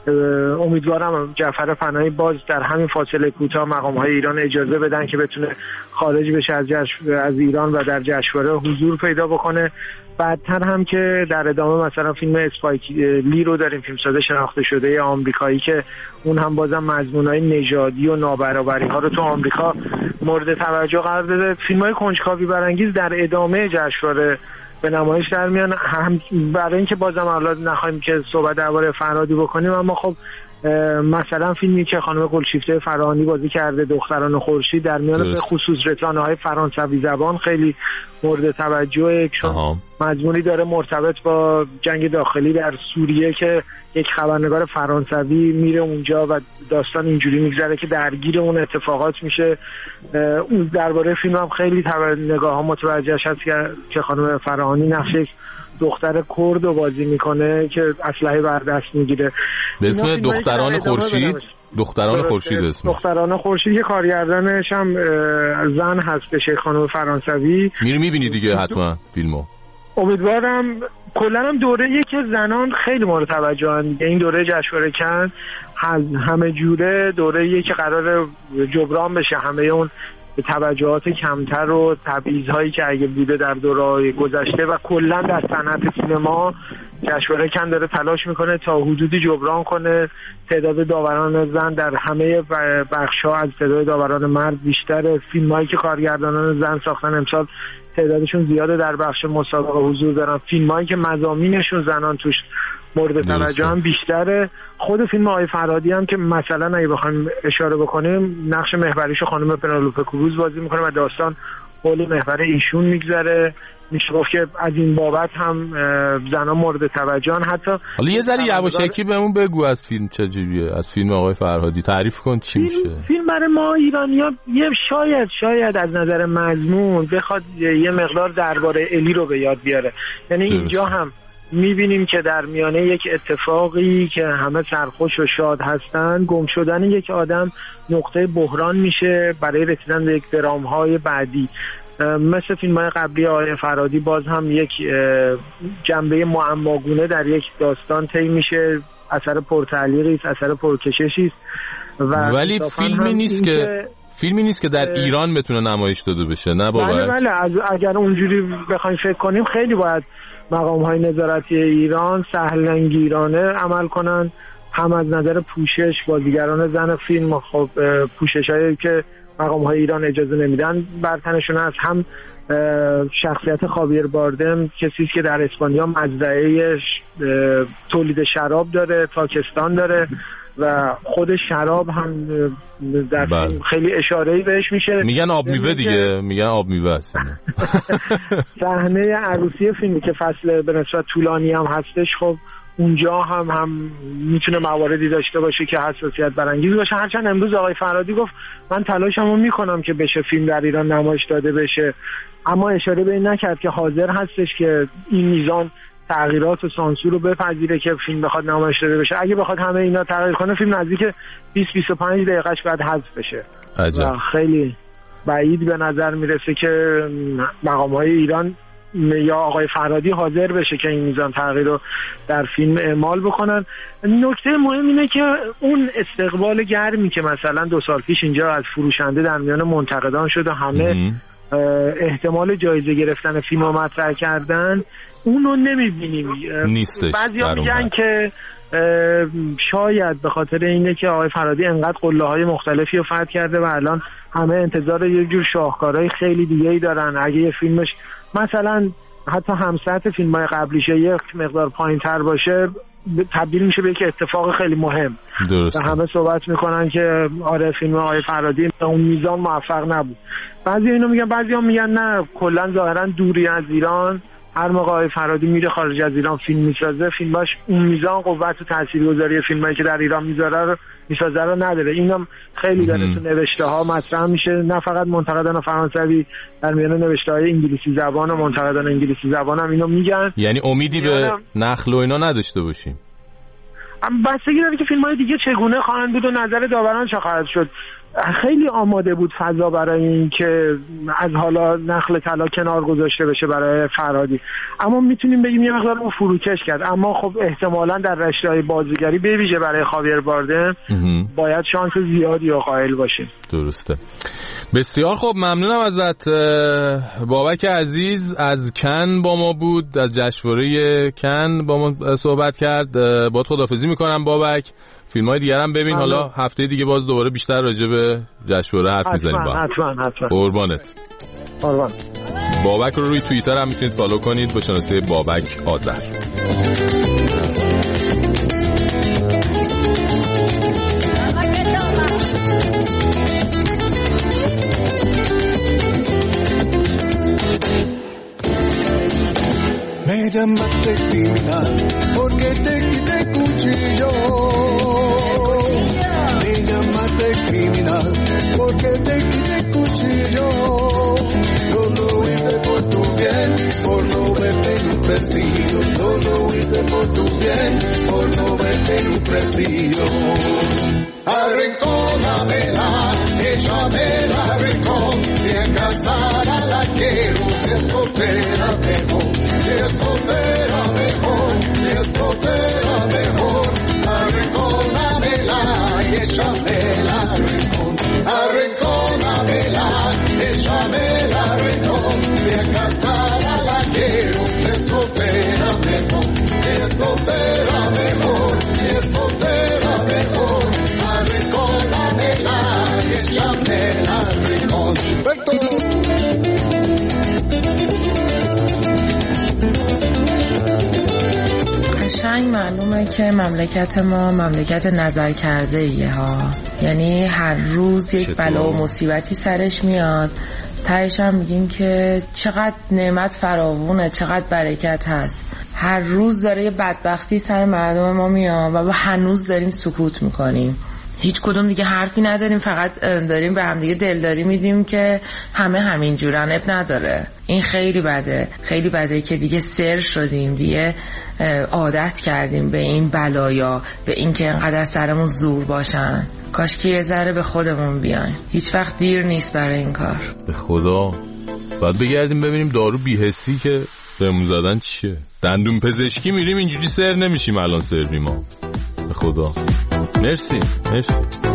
امیدوارم جعفر پناهی باز در همین فاصله کوتاه مقام های ایران اجازه بدن که بتونه خارج بشه از از ایران و در جشنواره حضور پیدا بکنه. بعدتر هم که در ادامه مثلا فیلم اسپایک لی رو داریم، فیلمساز شناخته شده آمریکایی که اون هم بازم مضمونای نژادی و نابرابری ها رو تو آمریکا مورد توجه قرار داده. فیلم‌های کنجکاوی برانگیز در ادامه جشنواره به نمایش در میان، هم برای اینکه بازم حالا نخوایم که صحبت درباره فرهادی بکنیم، اما خب مثلا فیلمی که خانم گلشیفته فراهانی بازی کرده دختران خورشید در میان به خصوص رسانه‌های فرانسوی زبان خیلی مورد توجهه، چون مضمونی داره مرتبط با جنگ داخلی در سوریه که یک خبرنگار فرانسوی میره اونجا و داستان اینجوری میگذره که درگیر اون اتفاقات میشه. اون درباره فیلم هم خیلی نگاه ها متوجهش هست که خانم فراهانی نقش دختر کرد رو بازی میکنه که اسلحه بر دست میگیره به اسم دختران خورشید. دختران خورشید اسم دختران خورشید که کارگردانش هم زن هستش خانم فرانسوی. میری میبینی دیگه حتما فیلمو. امیدوارم. کلا هم دوره‌ای که زنان خیلی مورد توجهن، این دوره جشنواره کن همه جوره دوره‌ای که قرار جبران بشه همه اون توجهات کمتر و تبعیض‌هایی که اگه بوده در دوره‌های گذشته و کلا در صنعت سینما. جشنواره کن داره تلاش میکنه تا حدودی جبران کنه. تعداد داوران زن در همه بخش‌ها از تعداد داوران مرد بیشتره. فیلمایی که کارگردانان زن ساختن امسال تعدادشون زیاده در بخش مسابقه حضور دارن. فیلمایی که مضامینشون زنان توش مورد توجه هم بیشتره. خود فیلم آقای فرهادی هم که مثلا اگه بخوایم اشاره بکنیم نقش محوریشو خانم پنلوپه کروز بازی میکنه و داستان حول محور ایشون میگذره. میشه گفت که از این بابت هم زنان مورد توجهن. حتی حالا یه ذره یواشکی بهمون بگو از فیلم چجوریه، از فیلم آقای فرهادی تعریف کن چی فیلم، میشه. فیلم برای ما ایرانی‌ها یه شاید شاید از نظر مضمون بخواد یه مقدار درباره الی رو به یاد بیاره. یعنی درست. اینجا هم میبینیم که در میانه یک اتفاقی که همه سرخوش و شاد هستن گم شدن یک آدم نقطه بحران میشه برای رسیدن به یک درام‌های بعدی. مثل فیلم‌های قبلی آقای فرهادی باز هم یک جنبه معماگونه در یک داستان طی میشه. اثر پرتعلیقی است، اثر پرکششی است و ولی فیلمی نیست که, که فیلمی نیست که در ایران بتونه نمایش داده بشه. نه بابا بله بله اگر اونجوری بخوایم فکر کنیم خیلی باید مقام‌های نظارتی ایران سهل‌انگیرانه عمل کنن، هم از نظر پوشش بازیگران زن فیلم خب پوششایی که مقام‌های ایران اجازه نمیدن بر تنشون هست، هم شخصیت خاویر باردم کسی که در اسپانیا مزرعه تولید شراب داره، تاکستان داره و خود شراب هم در فیلم خیلی اشاره‌ای بهش میشه. میگن آب میوه دیگه، میگن آب میوه است. صحنه عروسی فیلمی که فصل به نسبت طولانی هم هستش خب اونجا هم هم میتونه مواردی داشته باشه که حساسیت برانگیز باشه. هرچند امروز آقای فرهادی گفت من تلاشمو میکنم که بشه فیلم در ایران نمایش داده بشه، اما اشاره به این نکرد که حاضر هستش که این میزان تغییرات و سانسور رو بپذیره که فیلم بخواد نمایش داده بشه. اگه بخواد همه اینا تغییر کنه فیلم نزدیک بیست بیست و پنج دقیقه‌اش بعد حذف بشه. عجب. و خیلی بعید به نظر میرسه که مقام‌های ایران یا آقای فرهادی حاضر بشه که این میزان تغییر رو در فیلم اعمال بکنن. نکته مهم اینه که اون استقبال گرمی که مثلا دو سال پیش اینجا از فروشنده در میان منتقدان شد و همه احتمال جایزه گرفتن فیلم رو مطرح کردن اون رو نمیبینیم. نیستش. بعضیا میگن که شاید به خاطر اینه که آقای فرهادی انقدر قله‌های مختلفی رو فتح کرده و الان همه انتظار یه جور شاهکارهای خیلی دیگه‌ای دارن. اگه یه فیلمش مثلا حتی همسطح فیلم‌های قبلیشه یک مقدار پایین‌تر باشه تبدیل میشه به یک اتفاق خیلی مهم. درسته. و همه صحبت میکنن که آره فیلم آقای فرهادی به اون میزان موفق نبود. بعضی اینو میگن، بعضی هم میگن نه کلا ظاهرا دوری از ایران. هر موقع آقای فرهادی میره خارج از ایران فیلم میسازه فیلماش اون میزان قوت و تاثیرگذاری فیلمایی که در ایران میذاره رو میسازه رو نداره. اینم خیلی داره تو نوشته ها مطرح میشه، نه فقط منتقدان فرانسوی، در میان نوشته های انگلیسی زبان و منتقدان انگلیسی زبان هم اینو میگن. یعنی امیدی به نقل و اینا نداشته باشیم. بستگی داره که فیلم‌های دیگه چگونه خواهند بود و نظر داوران چه خواهد شد. خیلی آماده بود فضا برای این که از حالا نخل طلا کنار گذاشته بشه برای فرهادی، اما میتونیم بگیم یه مقدار اون فروکش کرد. اما خب احتمالاً در رشته‌های بازیگری به ویژه برای خاویر باردم باید شانس زیادی رو قائل باشیم. درسته. بسیار خب، ممنونم ازت. بابک عزیز از کن با ما بود، از جشنواره کن با ما صحبت کرد. باهات خداحافظی میکنم بابک. فیلم‌های دیگر هم ببین. حالا هفته دیگه باز دوباره بیشتر راجع به جشنواره حرف می‌زنیم با هم. حتما حتما. قربانت. قربان. بابک رو روی توییتر هم میتونید فالو کنید با شناسه بابک آذر. llámate criminal, porque te quité cuchillo. Me llamaste criminal, porque te quité cuchillo. Yo lo hice por tu bien, por no verte en un presidio. Yo lo hice por tu bien, por no verte en un presidio. Arrinconamela, échamela al rincón, bien casada la quiero, de soltera mejor, de soltera mejor, de soltera mejor. Arrinconamela, échamela al rincón, arrinconamela, échamela al rincón, bien casada la quiero, de soltera mejor, de soltera mejor, de soltera mejor. قشنگ معلومه که مملکت ما مملکت نظر کرده ایه ها، یعنی هر روز یک بلا و مصیبتی سرش میاد، تهش هم میگیم که چقدر نعمت فراوونه، چقدر برکت هست. هر روز داره یه بدبختی سر مردم ما میاد و هنوز داریم سکوت میکنیم، هیچ کدوم دیگه حرفی نداریم، فقط داریم به هم دیگه دلداری میدیم که همه همین جورن، اب نداره. این خیلی بده، خیلی بده که دیگه سر شدیم، دیگه عادت کردیم به این بلایا، به این که انقدر سرمون زور باشن. کاش که یه ذره به خودمون بیاین، هیچ وقت دیر نیست برای این کار. به خدا باید بگردیم ببینیم دارو بی‌حسی که بهمون زدن چیه. دندون پزشکی میریم اینجوری سر نمیشیم الان سروی ما. به خدا مرسی مرسی.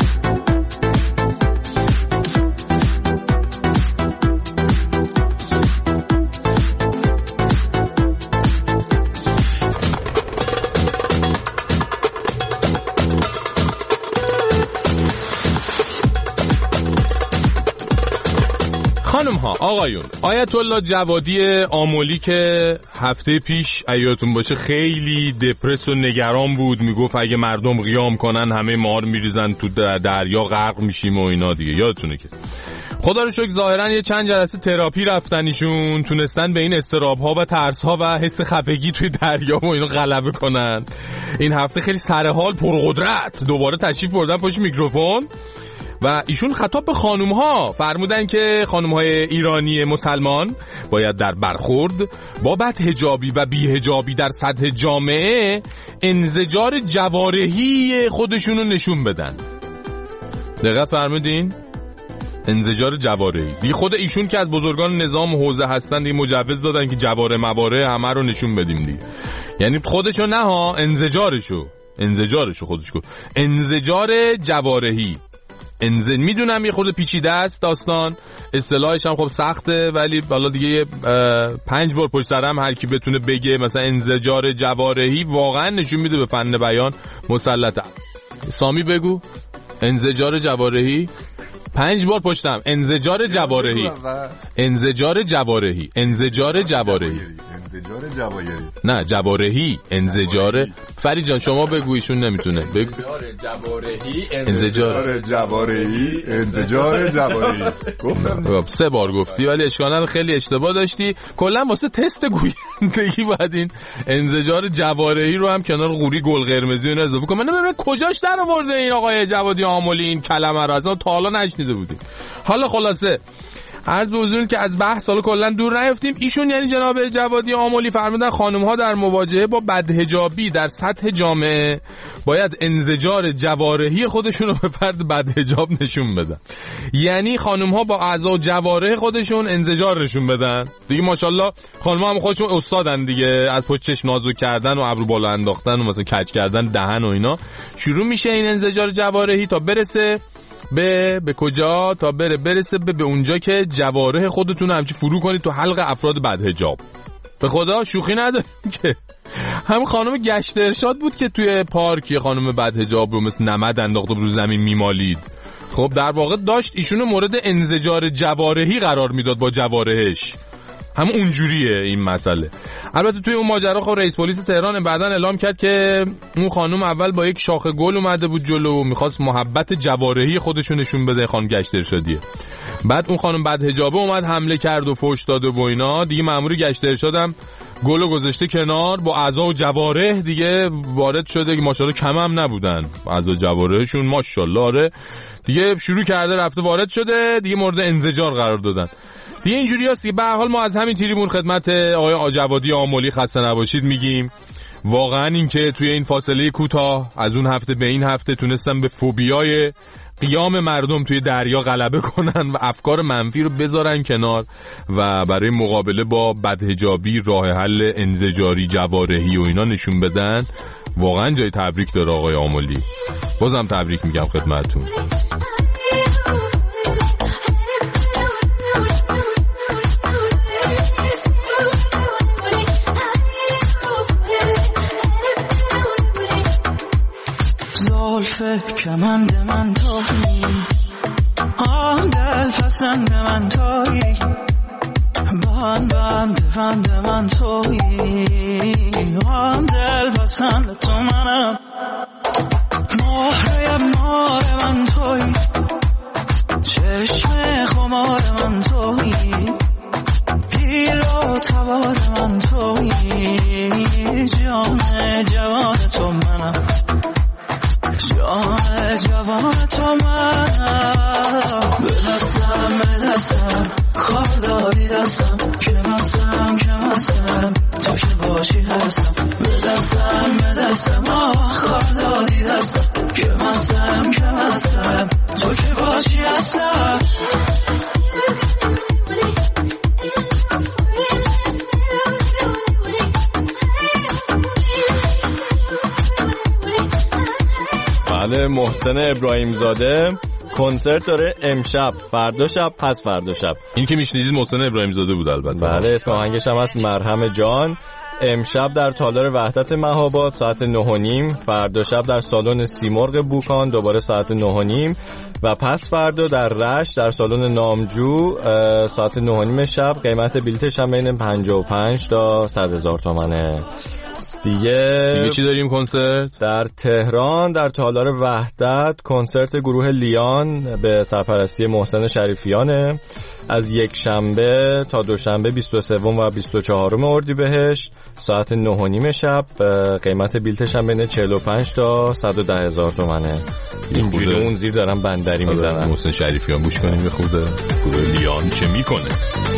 خانم ها آقایون، آیت الله جوادی آملی که هفته پیش ایاتون باشه خیلی دپرس و نگران بود، میگفت اگه مردم قیام کنن همه ما رو میریزن تو دریا غرق میشیم و اینا دیگه، یادتونه که خدا رو شکر ظاهرا یه چند جلسه تراپی رفتن ایشون، تونستن به این استراب ها و ترس ها و حس خفگی توی دریا و اینا غلبه کنن. این هفته خیلی سرحال پرقدرت دوباره تشریف بردن پشت میکروفون و ایشون خطاب به خانوم ها فرمودن که خانوم های ایرانی مسلمان باید در برخورد با بدحجابی و بی‌حجابی در سطح جامعه انزجار جوارحی خودشونو نشون بدن. دقت فرمودین؟ انزجار جوارحی. دی خود ایشون که از بزرگان نظام حوزه هستن دی مجوز دادن که جواره مواره همه رو نشون بدیم دی. یعنی خودشو نه ها، انزجارشو انزجارشو خودش کو انزجار جوارحی. انزن میدونم یه خورده پیچیده است داستان، اصطلاحش هم خب سخته، ولی بالا دیگه پنج بار پشت سر هم هر کی بتونه بگه مثلا انزجار جوارحی واقعا نشون میده به فن بیان مسلطه. سامی بگو انزجار جوارحی پنج بار پشتم. انزجار جوارحی انزجار جوارحی انزجار جوارحی انزجار جوارحی نه جوارحی انزجار. فرید جان شما بگو، ایشون نمیتونه. بگو جوارحی انزجار جوارحی انزجار جوارحی. گفتم سه بار گفتی ولی اشکالا رو خیلی اشتباه داشتی. کلا واسه تست گویندگی باید این انزجار جوارحی رو هم کنار قوری گل قرمزی رو اضافه کنم. من نمیدونم کجاش در آورده این آقای جوادی آملی این کلمه رو، اصلا تا حالا نشنیده بودیم. حالا خلاصه عرض به حضورتون که از بحث حالا کلا دور نیفتیم. ایشون یعنی جناب جوادی آملی فرمودن خانم ها در مواجهه با بدحجابی در سطح جامعه باید انزجار جوارحی خودشون رو به فرد بدحجاب نشون بدن. یعنی خانم ها با اعضا و جوارح خودشون انزجار نشون بدن دیگه. ماشاءالله خانم ها هم خودشون استادن دیگه، از پشت چشم نازک کردن و ابرو بالا انداختن و مثلا کج کردن دهن و اینا شروع میشه این انزجار جوارحی تا برسه به به کجا؟ تا بره برسه به به اونجا که جوارح خودتون همچی فرو کنید تو حلق افراد بدحجاب. به خدا شوخی نداریم که هم خانم گشت ارشاد بود که توی پارک یه خانم بدحجاب رو مثل نمد انداخته رو زمین میمالید. خب در واقع داشت ایشونو مورد انزجار جوارحی قرار میداد با جوارحش. هم اونجوریه این مسئله. البته توی اون ماجرا خب رئیس پلیس تهران بعداً اعلام کرد که اون خانم اول با یک شاخه گل اومده بود جلو و می‌خواست محبت جوارحی خودش رو نشون بده خانم گشت ارشادیه. بعد اون خانم بعد حجابه اومد حمله کرد و فحش داد و اینا. دیگه مأمور گشت ارشادم گلو گذاشته کنار، با اعضا و جوارح دیگه وارد شده که ماشاءالله کم هم نبودن اعضا جوارحشون ماشاءالله. آره دیگه شروع کرده رفته وارد شده دیگه مورد انزجار قرار دادن دیگه. اینجوری هست که به هر حال ما از همین تریبون خدمت آقای جوادی آملی خسته نباشید میگیم. واقعا این که توی این فاصله کوتاه از اون هفته به این هفته تونستن به فوبیای قیام مردم توی دریا غلبه کنن و افکار منفی رو بذارن کنار و برای مقابله با بدحجابی راه حل انزجاری جوارحی و اینا نشون بدن، واقعا جای تبریک داره آقای آملی. بازم تبریک میگم خدمتتون. زلفه کمند من تویی، آن دل پسند من تویی، بند بند بند من تویی، آن دل پسند تو منم، مهره مار من تویی، چشم خمار من تویی، پیل و تبار من تویی، جان جوان تو منم، جان جوان تو منم. به دستم به دستم کار داری دستم، که مستم که مستم تو که باشی هستم. به دستم به دستم آه کار داری دستم، که مستم که مستم تو که باشی هستم. بله، محسن ابراهیم زاده کنسرت داره امشب، فردا شب، پس فردا شب. این که میشنیدید محسن ابراهیم زاده بود البته. بله، اسم آهنگش هم هست مرهم جان. امشب در تالار وحدت مهاباد ساعت نه و نیم، فردا شب در سالن سیمرغ بوکان دوباره ساعت نه و نیم و پس فردا در رشت در سالن نامجو ساعت نه و نیم شب. قیمت بلیتش هم بین پنجاه و پنج تا صد هزار تومانه. دیگه دیگه چی داریم کنسرت؟ در تهران در تالار وحدت کنسرت گروه لیان به سرپرستی محسن شریفیانه از یک شنبه تا دوشنبه بیست و سه و بیست و چهار اردیبهشت ساعت نه و نیم شب. قیمت بلیتش هم بین چهل و پنج تا صد و ده هزار تومنه. اینجوری اون زیر دارن بندری میزنن. محسن شریفیان گوش کنیم یه خورده گروه لیان چه میکنه.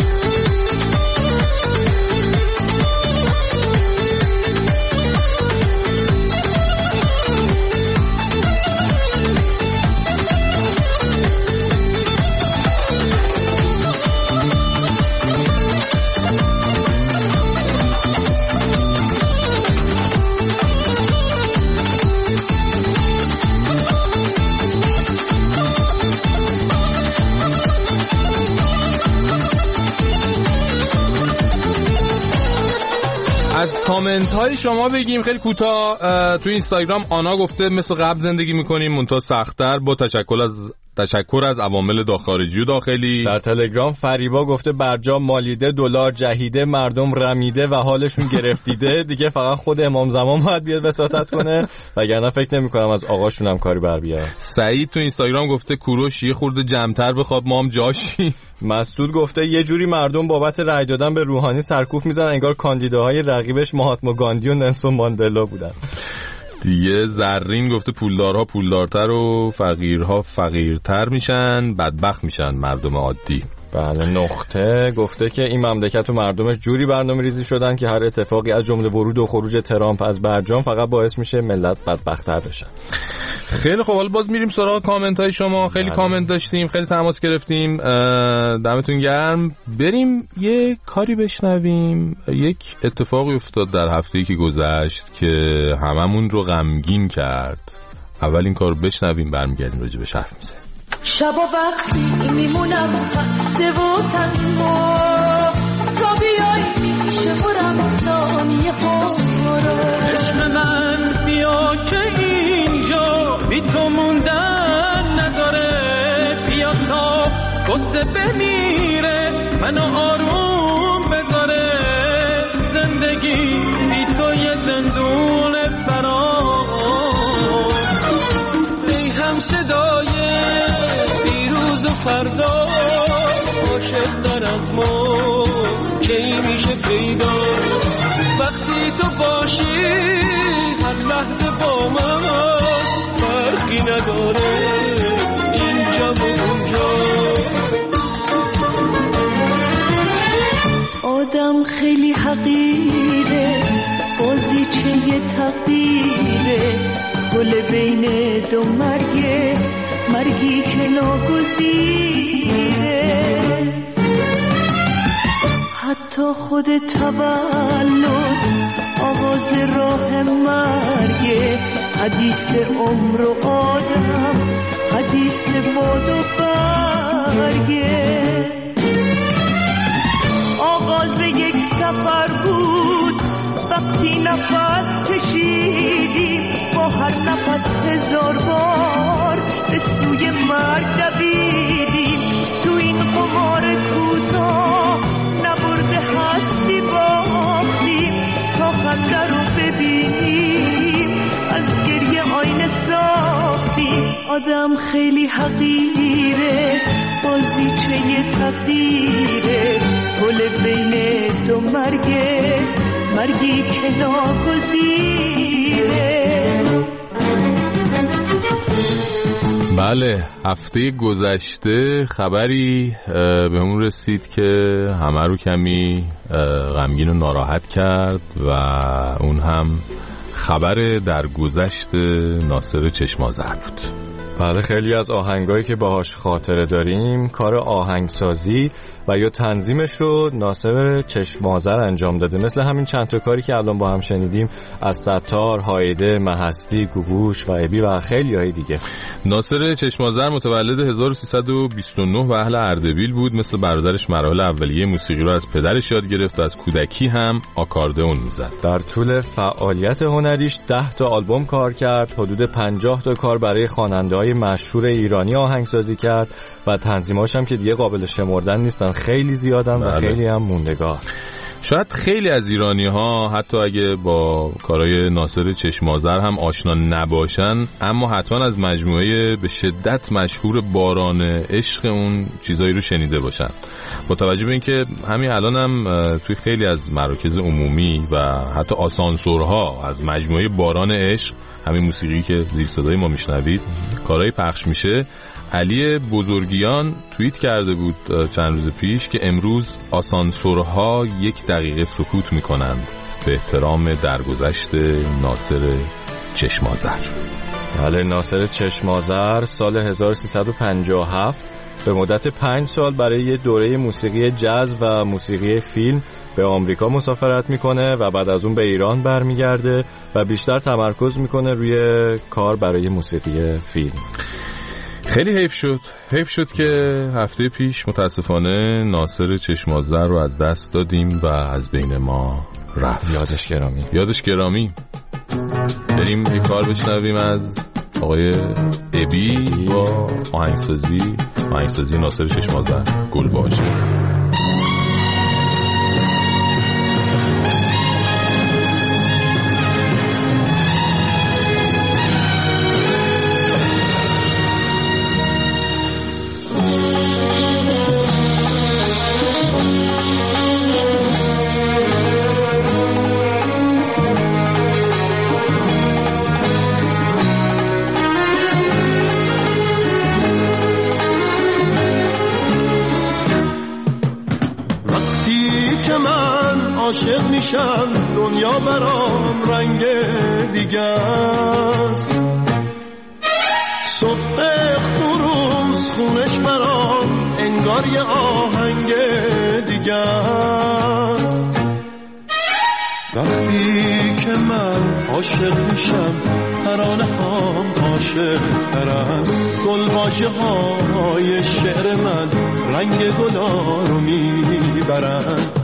از کامنت های شما بگیم خیلی کوتاه. تو اینستاگرام آنا گفته مثل قبل زندگی میکنیم منتها سخت‌تر با تشکر از تشکر از عوامل داخلی و داخلی. در تلگرام فریبا گفته برجام مالیده دلار جهیده مردم رمیده و حالشون گرفتیده دیگه فقط خود امام زمان باید بیاد وساطت کنه وگرنه فکر نمی‌کنم از آقاشون هم کاری بر بیاره. سعید تو اینستاگرام گفته کوروش یه خورده جمع‌تر بخواد ما هم جاشی. مسعود گفته یه جوری مردم بابت رأی دادن به روحانی سرکوف میزنن انگار کاندیداهای رقیبش مهاتما گاندی و نلسون ماندلا بودن. دیگه زرین گفته پولدارها پولدارتر و فقیرها فقیرتر میشن، بدبخت میشن مردم عادی. بله. نقطه گفته که این مملکت و مردمش جوری برنامه ریزی شدن که هر اتفاقی از جمله ورود و خروج ترامپ از برجام فقط باعث میشه ملت بدبخت‌تر بشن. خیلی خب، حالا باز میریم سراغ کامنت های شما. خیلی کامنت داشتیم، خیلی تماس گرفتیم، دمتون گرم. بریم یه کاری بشنویم. یک اتفاقی افتاد در هفته‌ای که گذشت که هممون رو غمگین کرد. اول این کارو بشنویم برمیگردیم راجع بهش حرف میزنیم. شب و وقتی میمونم خسته و تنها تا بیایی میشه برم ثانیه خورا عشق من بیا که اینجا بی تو موندن نداره بیا تا قصه بمیره منو آروم بذار کی میشه پیدا وقتی تو باشی هر لحظه با من فرقی نداره اینجا و اونجا آدم خیلی حقیره بازیچه تقدیره گل بین دو مرگه مرگی که ناگزیره حتی خود تولد آغاز راه مرگه حدیث عمر و آدم حدیث باد و برگه آغاز یک سفر بود وقتی نفس کشیدیم با هر نفس هزار بار به سوی مرگ دویدیم تو این قمار کوتاه نبرده هستی باختیم تا خنده رو ببینیم از گریه آینه ساختیم آدم خیلی حقیره بازیچه تقدیره گل بین دو مرگه مرگی که ناگزیره. بله هفته گذشته خبری بهمون رسید که همه رو کمی غمگین و ناراحت کرد و اون هم خبر درگذشت ناصر چشم‌آذر بود. بله خیلی از آهنگایی که باهاش خاطره داریم کار آهنگسازی و یا تنظیمش رو ناصر چشم‌آذر انجام داده، مثل همین چند تا کاری که الان با هم شنیدیم از ستار، هایده، مهستی، گوگوش و ابی و خیلی های دیگه. ناصر چشم‌آذر متولد هزار و سیصد و بیست و نه و اهل اردبیل بود. مثل برادرش مراحل اولیه موسیقی رو از پدرش یاد گرفت و از کودکی هم آکاردئون میزد. در طول فعالیت هنریش ده تا آلبوم کار کرد، حدود پنجاه تا کار برای خواننده‌های مشهور ایرانی آهنگسازی کرد و تنظیماش هم که دیگه قابل شمردن نیستن، خیلی زیادن و خیلی هم موندگار. شاید خیلی از ایرانی ها حتی اگه با کارهای ناصر چشم‌آذر هم آشنا نباشن اما حتما از مجموعه به شدت مشهور باران عشق اون چیزایی رو شنیده باشن. با توجه به اینکه همین الان هم توی خیلی از مراکز عمومی و حتی آسانسورها از مجموعه باران عشق، همین موسیقی که زیر صدای ما میشنوید، کارهای پخش میشه، علی بزرگیان توییت کرده بود چند روز پیش که امروز آسانسورها یک دقیقه سکوت میکنند به احترام درگذشت ناصر چشم‌آذر. بله ناصر چشم‌آذر سال هزار و سیصد و پنجاه و هفت به مدت پنج سال برای یه دوره موسیقی جاز و موسیقی فیلم به آمریکا مسافرت میکنه و بعد از اون به ایران برمیگرده و بیشتر تمرکز میکنه روی کار برای موسیقی فیلم. خیلی حیف شد حیف شد که هفته پیش متاسفانه ناصر چشم‌آذر رو از دست دادیم و از بین ما رفت. یادش گرامی یادش گرامی بریم یه کار بشنویم از آقای ابی با آهنگسازی آهنگسازی ناصر چشم‌آذر، گل باشه. عاشق میشم دنیا برام رنگ دیگه است، صبح خروز خونش برام انگار یه آهنگ دیگه است. وقتی که من عاشق میشم ترانه هام عاشق ترم، گل واژه های شعر من رنگ گلا رو میبرن.